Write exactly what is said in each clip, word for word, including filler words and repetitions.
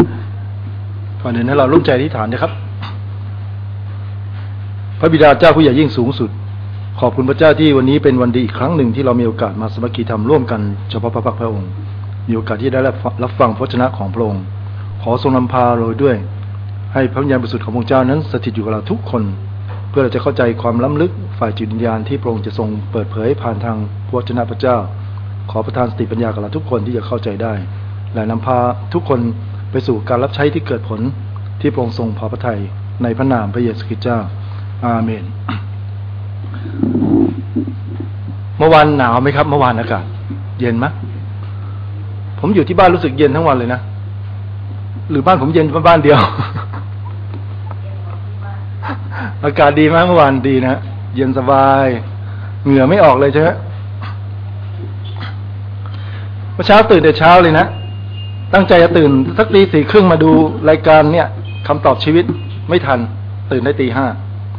ก่อนอื่นให้เราร่วมใจอธิษฐานนะครับพระบิดาเจ้าผู้ใหญ่ยิ่งสูงสุดขอบคุณพระเจ้าที่วันนี้เป็นวันดีอีกครั้งหนึ่งที่เรามีโอกาสมาสามัคคีธรรมร่วมกันเฉพาะพระพักพระองค์มีโอกาสที่ได้รับฟังพระวจนะของพระองค์ขอทรงนำพาเราด้วยให้พระวิญญาณบริสุทธิ์ของพระเจ้านั้นสถิตอยู่กับเราทุกคนเพื่อเราจะเข้าใจความล้ำลึกฝ่ายจิตวิญญาณที่พระองค์จะทรงเปิดเผยผ่านทางพระวจนะพระเจ้าขอประทานสติปัญญากับเราทุกคนที่จะเข้าใจได้และนำพาทุกคนไปสู่การรับใช้ที่เกิดผลที่พระองค์ทรงพอพระทัยในพระนามพระเยซูคริสต์เจ้าอาเมนเมื่อวานหนาวไหมครับเมื่อวานอากาศเย็นไหมผมอยู่ที่บ้านรู้สึกเย็นทั้งวันเลยนะหรือบ้านผมเย็นบ้านเดียว อากาศดีมากเมื่อวานดีนะเย็นสบายเหงื่อไม่ออกเลยใช่ไหมเมื่อเช้าตื่นแต่เช้าเลยนะตั้งใจจะตื่นสักตีสี่ครึ่งมาดูรายการเนี่ยคำตอบชีวิตไม่ทันตื่นได้ตีห้า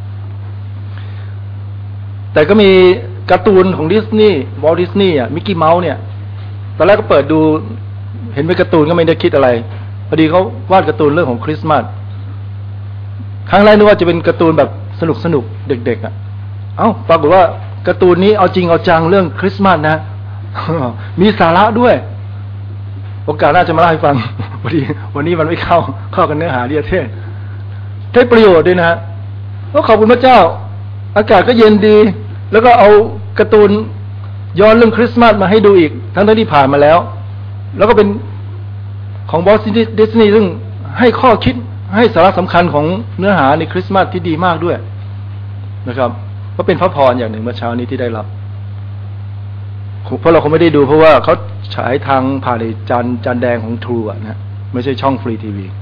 แต่ก็มีการ์ตูนของดิสนีย์วอลต์ดิสนีย์อ่ะมิกกี้เมาส์เนี่ยตอนแรกก็เปิดดูเห็นเป็นการ์ตูนก็ไม่ได้คิดอะไรพอดีเขาวาดการ์ตูนเรื่องของคริสต์มาสครั้งแรกนึกว่าจะเป็นการ์ตูนแบบสนุกสนุกเด็กๆอ่ะเอ้าปรากฏว่าการ์ตูนนี้เอาจริงเอาจังเรื่องคริสต์มาสนะ มีสาระด้วยโอกาสน่าจะมาเล่าให้ฟังพอดีวันนี้มันไม่เข้าเข้ากันเนื้อหาที่จะเทศได้ประโยชน์ด้วยนะก็ขอบคุณพระเจ้าอากาศก็เย็นดีแล้วก็เอาการ์ตูนย้อนเรื่องคริสต์มาสมาให้ดูอีกทั้งที่ผ่านมาแล้วแล้วก็เป็นของบอสดิสนีย์ซึ่งให้ข้อคิดให้สาระสำคัญของเนื้อหาในคริสต์มาสที่ดีมากด้วยนะครับก็เป็นพระพรอย่างหนึ่งเมื่อเช้านี้ที่ได้รับเพราะเราคงไม่ได้ดูเพราะว่าเขาฉายทางผ่านในจานจานแดงของทรูอ่ะนะไม่ใช่ช่องฟรีทีวี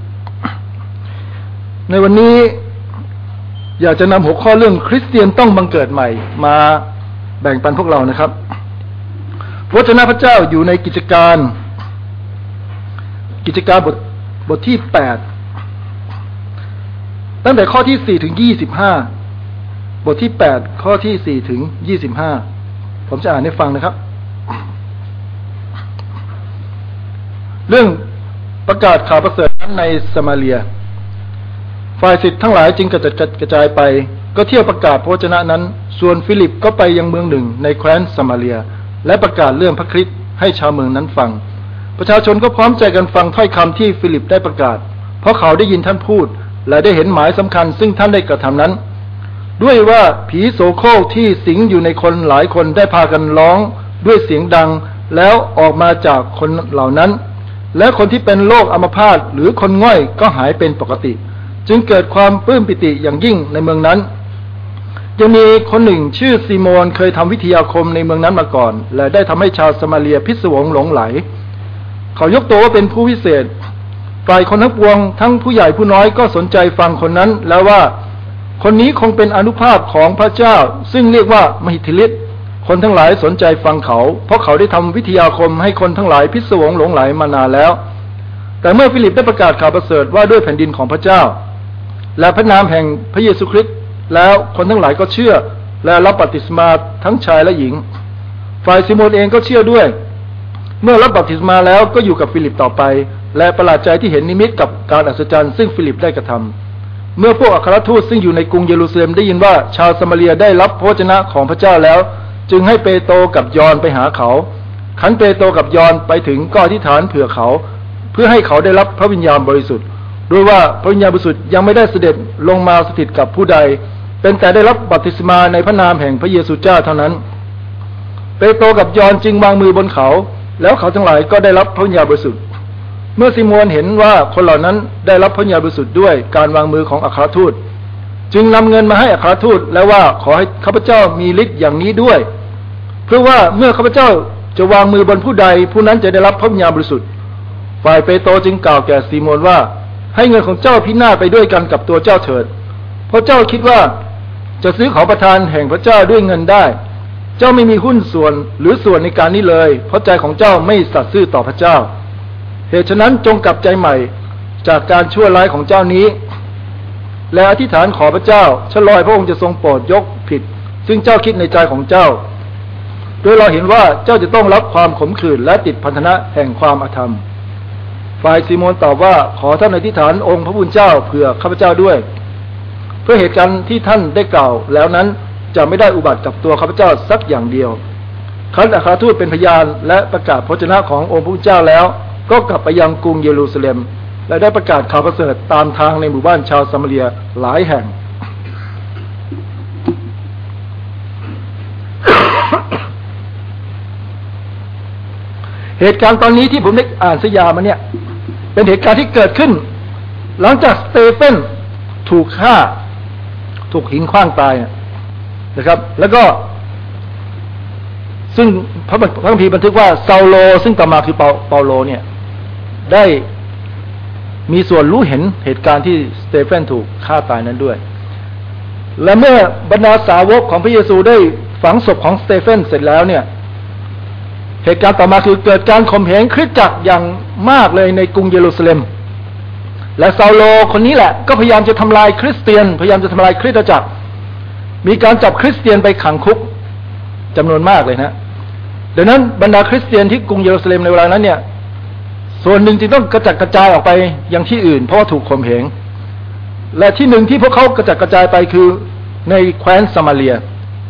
ในวันนี้อยากจะนำหัวข้อเรื่องคริสเตียนต้องบังเกิดใหม่มาแบ่งปันพวกเรานะครับพระวจนะพระเจ้าอยู่ในกิจการกิจการบทบทที่แปดตั้งแต่ข้อที่สี่ถึงยี่สิบห้าบทที่แปดข้อที่สี่ถึงยี่สิบห้าผมจะอ่านให้ฟังนะครับเรื่องประกาศข่าวประเสริฐนั้นในสมาเรียฝ่ายศิษย์ทั้งหลายจึงกระจัดกระจายไปก็เที่ยวประกาศพระวจนะนั้นส่วนฟิลิปก็ไปยังเมืองหนึ่งในแคว้นสมาเรียและประกาศเรื่องพระคริสต์ให้ชาวเมืองนั้นฟังประชาชนก็พร้อมใจกันฟังถ้อยคำที่ฟิลิปได้ประกาศเพราะเขาได้ยินท่านพูดและได้เห็นหมายสำคัญซึ่งท่านได้กระทำนั้นด้วยว่าผีโสโครกที่สิงอยู่ในคนหลายคนได้พากันร้องด้วยเสียงดังแล้วออกมาจากคนเหล่านั้นและคนที่เป็นโรคอัมพาตหรือคนง่อยก็หายเป็นปกติจึงเกิดความปลื้มปิติอย่างยิ่งในเมืองนั้นยังมีคนหนึ่งชื่อซีโมนเคยทำวิทยาคมในเมืองนั้นมาก่อนและได้ทำให้ชาวสมาเรียพิศวงหลงไหลเขายกตัวว่าเป็นผู้วิเศษฝ่ายคนทั้งปวงทั้งผู้ใหญ่ผู้น้อยก็สนใจฟังคนนั้นแล้วว่าคนนี้คงเป็นอานุภาพของพระเจ้าซึ่งเรียกว่ามหิทธิฤทธิ์คนทั้งหลายสนใจฟังเขาเพราะเขาได้ทำวิทยาคมให้คนทั้งหลายพิศวงหลงไหลมานานแล้วแต่เมื่อฟิลิปได้ประกาศข่าวประเสริฐว่าด้วยแผ่นดินของพระเจ้าและพระนามแห่งพระเยซูคริสต์แล้วคนทั้งหลายก็เชื่อและรับบัพติศมาทั้งชายและหญิงฝ่ายซิโมนเองก็เชื่อด้วยเมื่อรับบัพติศมาแล้วก็อยู่กับฟิลิปต่อไปและประหลาดใจที่เห็นนิมิตกับการอัศจรรย์ซึ่งฟิลิปได้กระทำเมื่อพวกอัครทูตซึ่งอยู่ในกรุงเยรูซาเล็มได้ยินว่าชาวสมาเรียได้รับพระวจนะของพระเจ้าแล้วจึงให้เปโตรกับยอห์นไปหาเขาขันเปโตรกับยอห์นไปถึงก็อธิษฐานเผื่อเขาเพื่อให้เขาได้รับพระวิญญาณบริสุทธิ์ด้วยว่าพระวิญญาณบริสุทธิ์ยังไม่ได้เสด็จลงมาสถิตกับผู้ใดเป็นแต่ได้รับบัพติศมาในพระนามแห่งพระเยซูเจ้าเท่านั้นเปโตรกับยอห์นจึงวางมือบนเขาแล้วเขาทั้งหลายก็ได้รับพระวิญญาณบริสุทธิ์เมื่อซิโมนเห็นว่าคนเหล่านั้นได้รับพระวิญญาณบริสุทธิ์ด้วยการวางมือของอัครทูตจึงนำเงินมาให้อัครทูตแล้วว่าขอให้ข้าพเจ้ามีฤทธิ์อย่างนี้ด้วยเพื่อว่าเมื่อข้าพเจ้าจะวางมือบนผู้ใดผู้นั้นจะได้รับพระวิญญาณบริสุทธิ์ฝ่ายเปโตรจึงกล่าวแก่ซิโมนว่าให้เงินของเจ้าพินาศไปด้วยกันกับตัวเจ้าเถิดเพราะเจ้าคิดว่าจะซื้อของประทานแห่งพระเจ้าด้วยเงินได้เจ้าไม่มีหุ้นส่วนหรือส่วนในการนี้เลยเพราะใจของเจ้าไม่สัตย์ซื่อต่อพระเจ้าเหตุฉะนั้นจงกลับใจใหม่จากการชั่วร้ายของเจ้านี้และอธิษฐานขอพระเจ้าฉลอยพระองค์จะทรงโปรดยกผิดซึ่งเจ้าคิดในใจของเจ้าโดยเราเห็นว่าเจ้าจะต้องรับความขมขื่นและติดพันธนะแห่งความอธรรมฝ่ายซีโมนตอบว่าขอท่านอธิษฐานองค์พระผู้เป็นเจ้าเผื่อข้าพเจ้าด้วยเพื่อเหตุการณ์ที่ท่านได้กล่าวแล้วนั้นจะไม่ได้อุบัติกับตัวข้าพเจ้าสักอย่างเดียวครั้นอัครทูตเป็นพยานและประกาศพระวจนะขององค์พระผู้เป็นเจ้าแล้วก็กลับไปยังกรุงเยรูซาเล็มและได้ประกาศข่าวประเสริฐตามทางในหมู่บ้านชาวซามาเรียหลายแห่ง เหตุการณ์ตอนนี้ที่ผมได้อ่านสยามมาเนี่ยเป็นเหตุการณ์ที่เกิดขึ้นหลังจากสเตเฟนถูกฆ่าถูกหินขว้างตายนะครับแล้วก็ซึ่งพระพระคัมภีร์บันทึกว่าซาโลซึ่งต่อมาคือเปาเปาโลเนี่ยได้มีส่วนรู้เห็นเหตุการณ์ที่สเตเฟนถูกฆ่าตายนั้นด้วยและเมื่อบรรดาสาวกของพระเยซูได้ฝังศพของสเตเฟนเสร็จแล้วเนี่ยเหตุการณ์ต่อมาคือเกิดการข่มเหงคริสตจักรอย่างมากเลยในกรุงเยรูซาเล็มและซาโลคนนี้แหละก็พยายามจะทำลายคริสเตียนพยายามจะทำลายคริสตจักรมีการจับคริสเตียนไปขังคุกจำนวนมากเลยนะดังนั้นบรรดาคริสเตียนที่กรุงเยรูซาเล็มในเวลานั้นเนี่ยส่วนหนึ่งจึงต้องกระจัดกระจายออกไปยังที่อื่นเพราะว่าถูกข่มเหงและที่หนึ่งที่พวกเขากระจัดกระจายไปคือในแคว้นซามาเรีย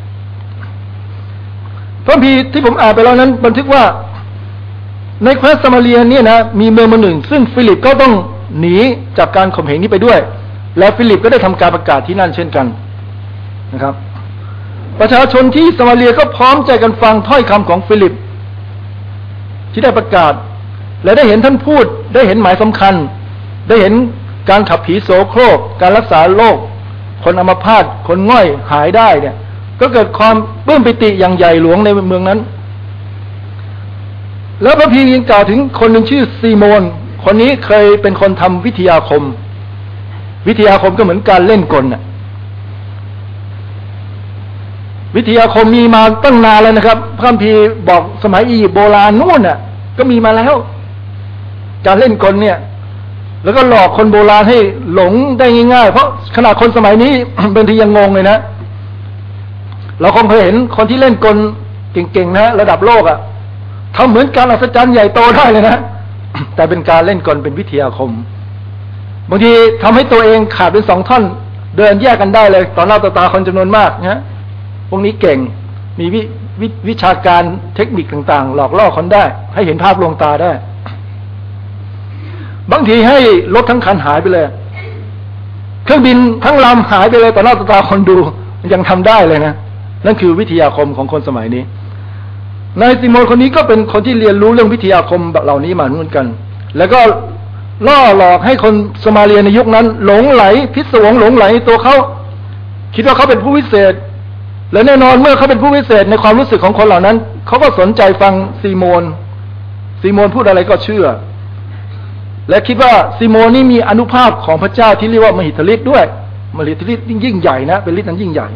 พระคัมภีร์ที่ผมอ่านไปแล้วนั้นบันทึกว่าในแคว้นซามาเรียเนี่ยนะมีเมืองมาหนึ่งซึ่งฟิลิปก็ต้องหนีจากการข่มเหงนี้ไปด้วยและฟิลิปก็ได้ทำการประกาศที่นั่นเช่นกันนะครับประชาชนที่ซามาเรียก็พร้อมใจกันฟังถ้อยคำของฟิลิปที่ได้ประกาศและได้เห็นท่านพูดได้เห็นหมายสำคัญได้เห็นการขับผีโสโครกการรักษาโรคคนอัมพาตคนง่อยหายได้เนี่ยก็เกิดความปลื้มปิติอย่างใหญ่หลวงในเมืองนั้นแล้วพระพียังกล่าวถึงคนหนึ่งชื่อซีโมนคนนี้เคยเป็นคนทำวิทยาคมวิทยาคมก็เหมือนการเล่นกลน่ะวิทยาคมมีมาตั้งนานแล้วนะครับพระคัมภีร์บอกสมัยอียิปต์โบราณนู่นน่ะก็มีมาแล้วการเล่นกลเนี่ยแล้วก็หลอกคนโบราณให้หลงได้ง่ายๆเพราะขนาดคนสมัยนี้ บางทียังงงเลยนะเราคงเคยเห็นคนที่เล่นกลเก่งๆนะระดับโลกอ่ะทำเหมือนการอัศจรรย์ใหญ่โตได้เลยนะ แต่เป็นการเล่นกลเป็นวิทยาคมบางทีทำให้ตัวเองขาดเป็นสองท่อนเดินแยกกันได้เลยต่อหน้าต่อตาคนจำนวนมากนะพวกนี้เก่งมีวิววิชาการเทคนิคต่างๆหลอกล่อคนได้ให้เห็นภาพลวงตาได้บางทีให้รถทั้งคันหายไปเลยเครื่องบินทั้งลำหายไปเลยต่อหน้าต่อตาคนดูยังทำได้เลยนะนั่นคือวิทยาคมของคนสมัยนี้นายซิโมนคนนี้ก็เป็นคนที่เรียนรู้เรื่องวิทยาคมแบบเหล่านี้มาเหมือนกันแล้วก็ล่อหลอกให้คนสมาเรียในยุคนั้นหลงไหลพิศวงหลงไหลตัวเขาคิดว่าเขาเป็นผู้วิเศษและแน่นอนเมื่อเขาเป็นผู้วิเศษในความรู้สึกของคนเหล่านั้นเขาก็สนใจฟังซีโมนซีโมนพูดอะไรก็เชื่อและคิดว่าซีโมนนี่มีอนุภาพของพระเจ้าที่เรียกว่ามหิทธิฤทธิ์ด้วยมหิทธิฤทธิ์ยิ่งใหญ่นะเป็นฤทธิ์นั้นยิ่งใหญ่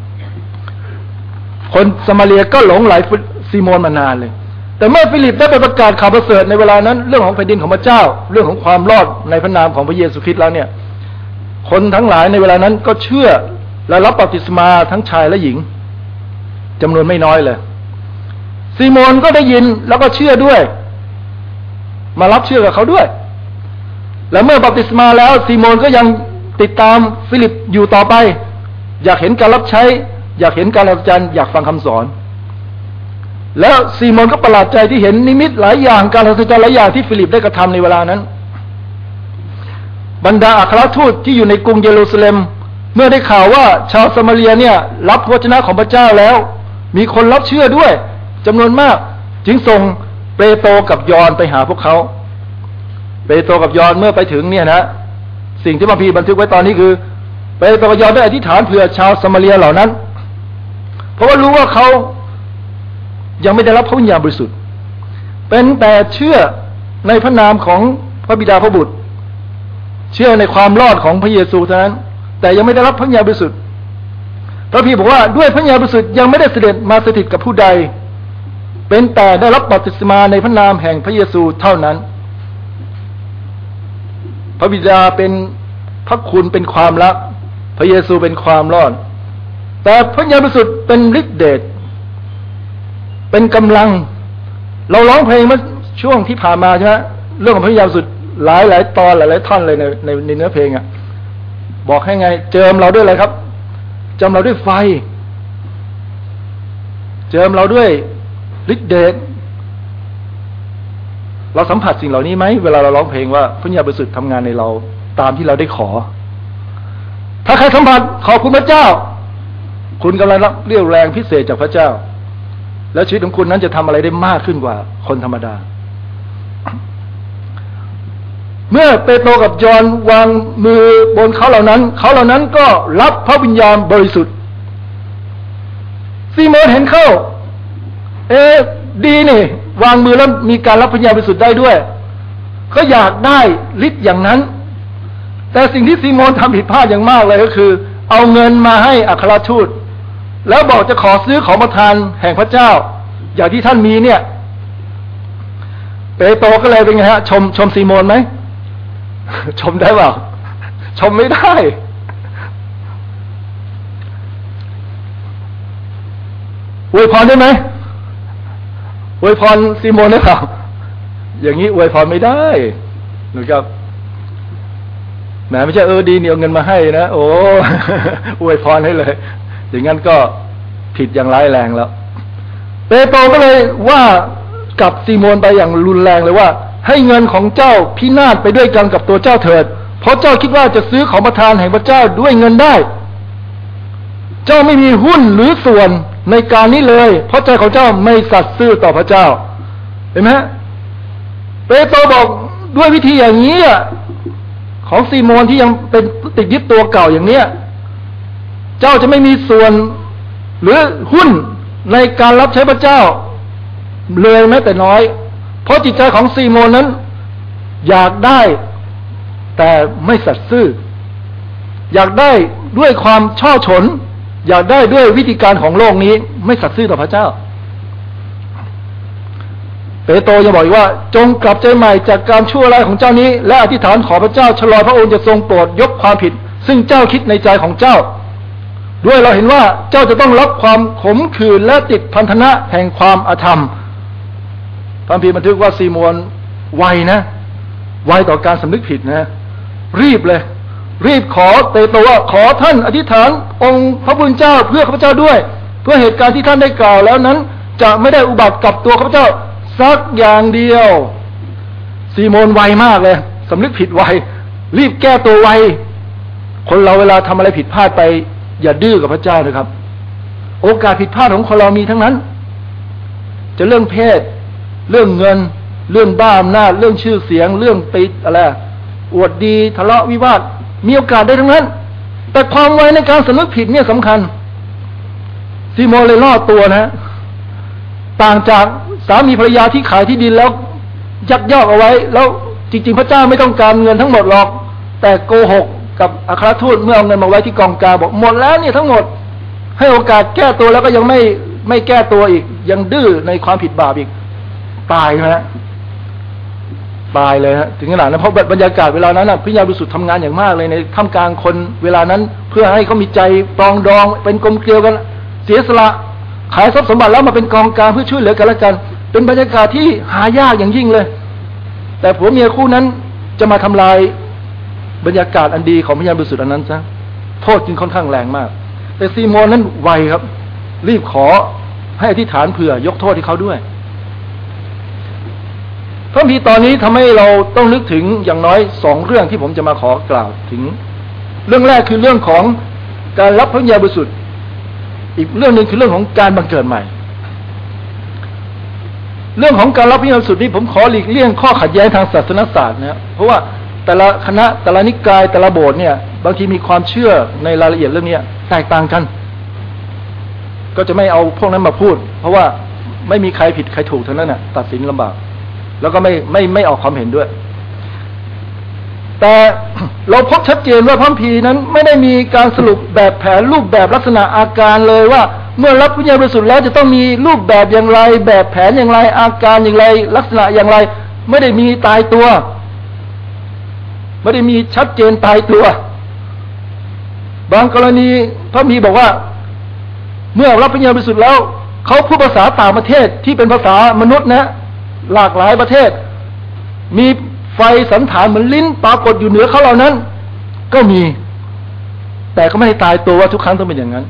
คนสมาเรียก็หลงไหลซีโมนมานานเลยแต่เมื่อฟิลิปได้ไปประกาศข่าวประเสริฐในเวลานั้นเรื่องของแผ่นดินของพระเจ้าเรื่องของความรอดในพระนามของพระเยซูคริสต์แล้วเนี่ยคนทั้งหลายในเวลานั้นก็เชื่อและรับบัพติศมาทั้งชายและหญิงจำนวนไม่น้อยเลยซีโมนก็ได้ยินแล้วก็เชื่อด้วยมารับเชื่อกับเขาด้วยและเมื่อบัพติศมาแล้วซีโมนก็ยังติดตามฟิลิปอยู่ต่อไปอยากเห็นการรับใช้อยากเห็นการอัศจรรย์อยากฟังคำสอนแล้วซีโมนก็ประหลาดใจที่เห็นนิมิตหลายอย่างการอัศจรรย์หลายอย่างที่ฟิลิปได้กระทำในเวลานั้นบรรดาอัครทูตที่อยู่ในกรุงเยรูซาเล็มเมื่อได้ข่าวว่าชาวซามาเรียเนี่ยรับพระวจนะของพระเจ้าแล้วมีคนรับเชื่อด้วยจำนวนมากจึงส่งเปโตรกับยอห์นไปหาพวกเขาเปโตรกับยอห์นเมื่อไปถึงเนี่ยนะสิ่งที่พระคัมภีร์บันทึกไว้ตอนนี้คือเปโตรกับยอห์นได้อธิษฐานเผื่อชาวซามาเรียเหล่านั้นเพราะว่ารู้ว่าเขายังไม่ได้รับพระวิญญาณบริสุทธิ์เป็นแต่เชื่อในพระนามของพระบิดาพระบุตรเชื่อในความรอดของพระเยซูเท่านั้นแต่ยังไม่ได้รับพระวิญญาณบริสุทธิ์พระพีบอกว่าด้วยพระวิญญาณบริสุทธิ์ยังไม่ได้เสด็จมาสถิตกับผู้ใดเป็นแต่ได้รับบัพติศมาในพระนามแห่งพระเยซูเท่านั้นพระบิดาเป็นพระคุณเป็นความรักพระเยซูเป็นความรอดแต่พระวิญญาณบริสุทธิ์เป็นฤทธิเดชเป็นกำลังเราร้องเพลงเมื่อช่วงที่ผ่านมาใช่ไหมเรื่องของพระวิญญาณบริสุทธิ์หลายหลายตอนหลายหลายท่อนเลยในในในเนื้อเพลงอ่ะบอกให้ไงเจิมเราด้วยอะไรครับเจิมเราด้วยไฟเจิมเราด้วยฤทธิ์เดชเราสัมผัสสิ่งเหล่านี้ไหมเวลาเราร้องเพลงว่าพระวิญญาณบริสุทธิ์ทำงานในเราตามที่เราได้ขอถ้าใครสัมผัสขอบคุณพระเจ้าคุณกำลังรับเรี่ยวแรงพิเศษจากพระเจ้าแล้วชีวิตของคุณนั้นจะทำอะไรได้มากขึ้นกว่าคนธรรมดาเมื่อเปโตรกับยอห์นวางมือบนเขาเหล่านั้นเขาเหล่านั้นก็รับพระวิญญาณบริสุทธิ์ซีโมนเห็นเข้าเอ๊ะดีนี่วางมือแล้วมีการรับพระวิญญาณบริสุทธิ์ได้ด้วยก็อยากได้ฤทธิ์อย่างนั้นแต่สิ่งที่ซีโมนทำผิดพลาดอย่างมากเลยก็คือเอาเงินมาให้อัครทูตแล้วบอกจะขอซื้อของประทานแห่งพระเจ้าอย่างที่ท่านมีเนี่ยเปโตรก็เลยเป็นไงฮะชมชมซีโมนไหมชมได้เปล่าชมไม่ได้อวยพรได้ไหมอวยพรซีโมนได้เปล่าอย่างนี้อวยพรไม่ได้หนูครับแหมไม่ใช่เออดีเนี่ยเอาเงินมาให้นะโอ้อวยพรให้เลยอย่างนั้นก็ผิดอย่างร้ายแรงแล้วเปโตรก็เลยว่ากับซีโมนไปอย่างรุนแรงเลยว่าให้เงินของเจ้าพินาศไปด้วยกันกับตัวเจ้าเถิดเพราะเจ้าคิดว่าจะซื้อของประทานแห่งพระเจ้าด้วยเงินได้เจ้าไม่มีหุ้นหรือส่วนในการนี้เลยเพราะใจของเจ้าไม่สัตย์ซื่อต่อพระเจ้าเห็นไหมเปโตรบอกด้วยวิธีอย่างนี้ของซีโมนที่ยังเป็นติดยึดตัวเก่าอย่างเนี้ยเจ้าจะไม่มีส่วนหรือหุ้นในการรับใช้พระเจ้าเลยแม้แต่น้อยเพราะจิตใจของซีโมนนั้นอยากได้แต่ไม่สัตย์ซื่ออยากได้ด้วยความช่อฉนอยากได้ด้วยวิธีการของโลกนี้ไม่สัตย์ซื่อต่อพระเจ้าเปโตรยังบอกอีกว่าจงกลับใจใหม่จากการชั่วร้ายของเจ้านี้และอธิษฐานขอพระเจ้าชะลอพระองค์จะทรงโปรดยกความผิดซึ่งเจ้าคิดในใจของเจ้าด้วยเราเห็นว่าเจ้าจะต้องรับความขมขื่นและติดพันธนะแห่งความอธรรมพระคัมภีร์บันทึกว่าซีโมนไวนะไวต่อการสำนึกผิดนะรีบเลยรีบขอเปโตรว่าขอท่านอธิษฐานองค์พระผู้เป็นเจ้าเพื่อข้าพเจ้าด้วยเพื่อเหตุการณ์ที่ท่านได้กล่าวแล้วนั้นจะไม่ได้อุบัติกับตัวข้าพเจ้าสักอย่างเดียวซีโมนไวมากเลยสำนึกผิดไวรีบแก้ตัวไวคนเราเวลาทำอะไรผิดพลาดไปอย่าดื้อกับพระเจ้านะครับโอกาสผิดพลาดของคนเรามีทั้งนั้นจะเรื่องเพศเรื่องเงินเรื่องบ้าอำนาจเรื่องชื่อเสียงเรื่องติดอะไรอวดดีทะเลาะวิวาทมีโอกาสได้ทั้งนั้นแต่ความไวในการสำนึกผิดเนี่ยสำคัญซีโมนเลยรอดตัวนะต่างจากสามีภรรยาที่ขายที่ดินแล้วยักยอกเอาไว้แล้วจริงๆพระเจ้าไม่ต้องการเงินทั้งหมดหรอกแต่โกหกกับอัครทูตเมื่อเอาเงินมาไว้ที่กองกลางบอกหมดแล้วเนี่ยทั้งหมดให้โอกาสแก้ตัวแล้วก็ยังไม่ไม่แก้ตัวอีกยังดื้อในความผิดบาปอีกตายนะฮะตายเลยฮะถึงขนาดนั้นเพราะบรรยากาศเวลานั้นนะพระวิญญาณบริสุทธิ์ทำงานอย่างมากเลยในท่ามกลางคนเวลานั้นเพื่อให้เขามีใจปรองดองเป็นกลมเกลียวกันเสียสละขายทรัพย์สมบัติแล้วมาเป็นกองกลางเพื่อช่วยเหลือกันและกันเป็นบรรยากาศที่หายากอย่างยิ่งเลยแต่ผัวเมียคู่นั้นจะมาทำลายบรรยากาศอันดีของพระวิญญาณบริสุทธิ์อันนั้นซะโทษจึงค่อนข้างแรงมากแต่ซีโมนนั้นไวครับรีบขอให้อธิษฐานเผื่อยกโทษให้เขาด้วยพระคัมภีร์ตอนนี้ทำให้เราต้องนึกถึงอย่างน้อยสองเรื่องที่ผมจะมาขอกล่าวถึงเรื่องแรกคือเรื่องของการรับพระวิญญาณบริสุทธิ์อีกเรื่องหนึ่งคือเรื่องของการบังเกิดใหม่เรื่องของการรับพระวิญญาณบริสุทธิ์นี้ผมขอหลีกเลี่ยงข้อขัดแย้งทางศาสนศาสตร์นะเพราะว่าแต่ละคณะแต่ละนิกายแต่ละโบสถ์เนี่ยบางทีมีความเชื่อในรายละเอียดเรื่องนี้แตกต่างกันก็จะไม่เอาพวกนั้นมาพูดเพราะว่าไม่มีใครผิดใครถูกเท่านั้นน่ะตัดสินลำบากแล้วก็ไม่ไม่ไม่ออกความเห็นด้วยแต่เราพบชัดเจนว่าพระคัมภีร์นั้นไม่ได้มีการสรุปแบบแผนรูปแบบลักษณะอาการเลยว่าเมื่อรับวิญญาณบริสุทธิ์แล้วจะต้องมีรูปแบบอย่างไรแบบแผนอย่างไรอาการอย่างไรลักษณะอย่างไรไม่ได้มีตายตัวไม่ได้มีชัดเจนตายตัวบางกรณีพระคัมภีร์บอกว่าเมื่อรับวิญญาณบริสุทธิ์แล้วเขาพูดภาษาต่างประเทศที่เป็นภาษามนุษย์นะหลากหลายประเทศมีไฟสันฐานเหมือนลิ้นปรากฏอยู่เหนือเขาเหล่านั้นก็มีแต่ก็ไม่ได้ตายตัวว่าทุกครั้งต้องเป็นอย่างนั้น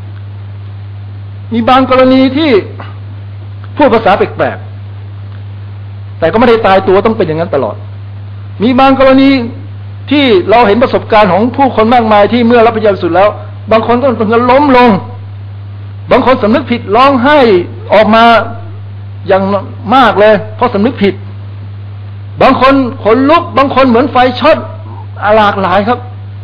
มีบางกรณีที่พูดภาษาแปลกๆแต่ก็ไม่ได้ตายตัวต้องเป็นอย่างนั้นตลอดมีบางกรณีที่เราเห็นประสบการณ์ของผู้คนมากมายที่เมื่อรับพระเยซูแล้วบางคนต้องถึงกับล้มลงบางคนสำนึกผิดร้องไห้ออกมาอย่างมากเลยเพราะสำนึกผิดบางคนขนลุกบางคนเหมือนไฟช็อตหลากหลายครับ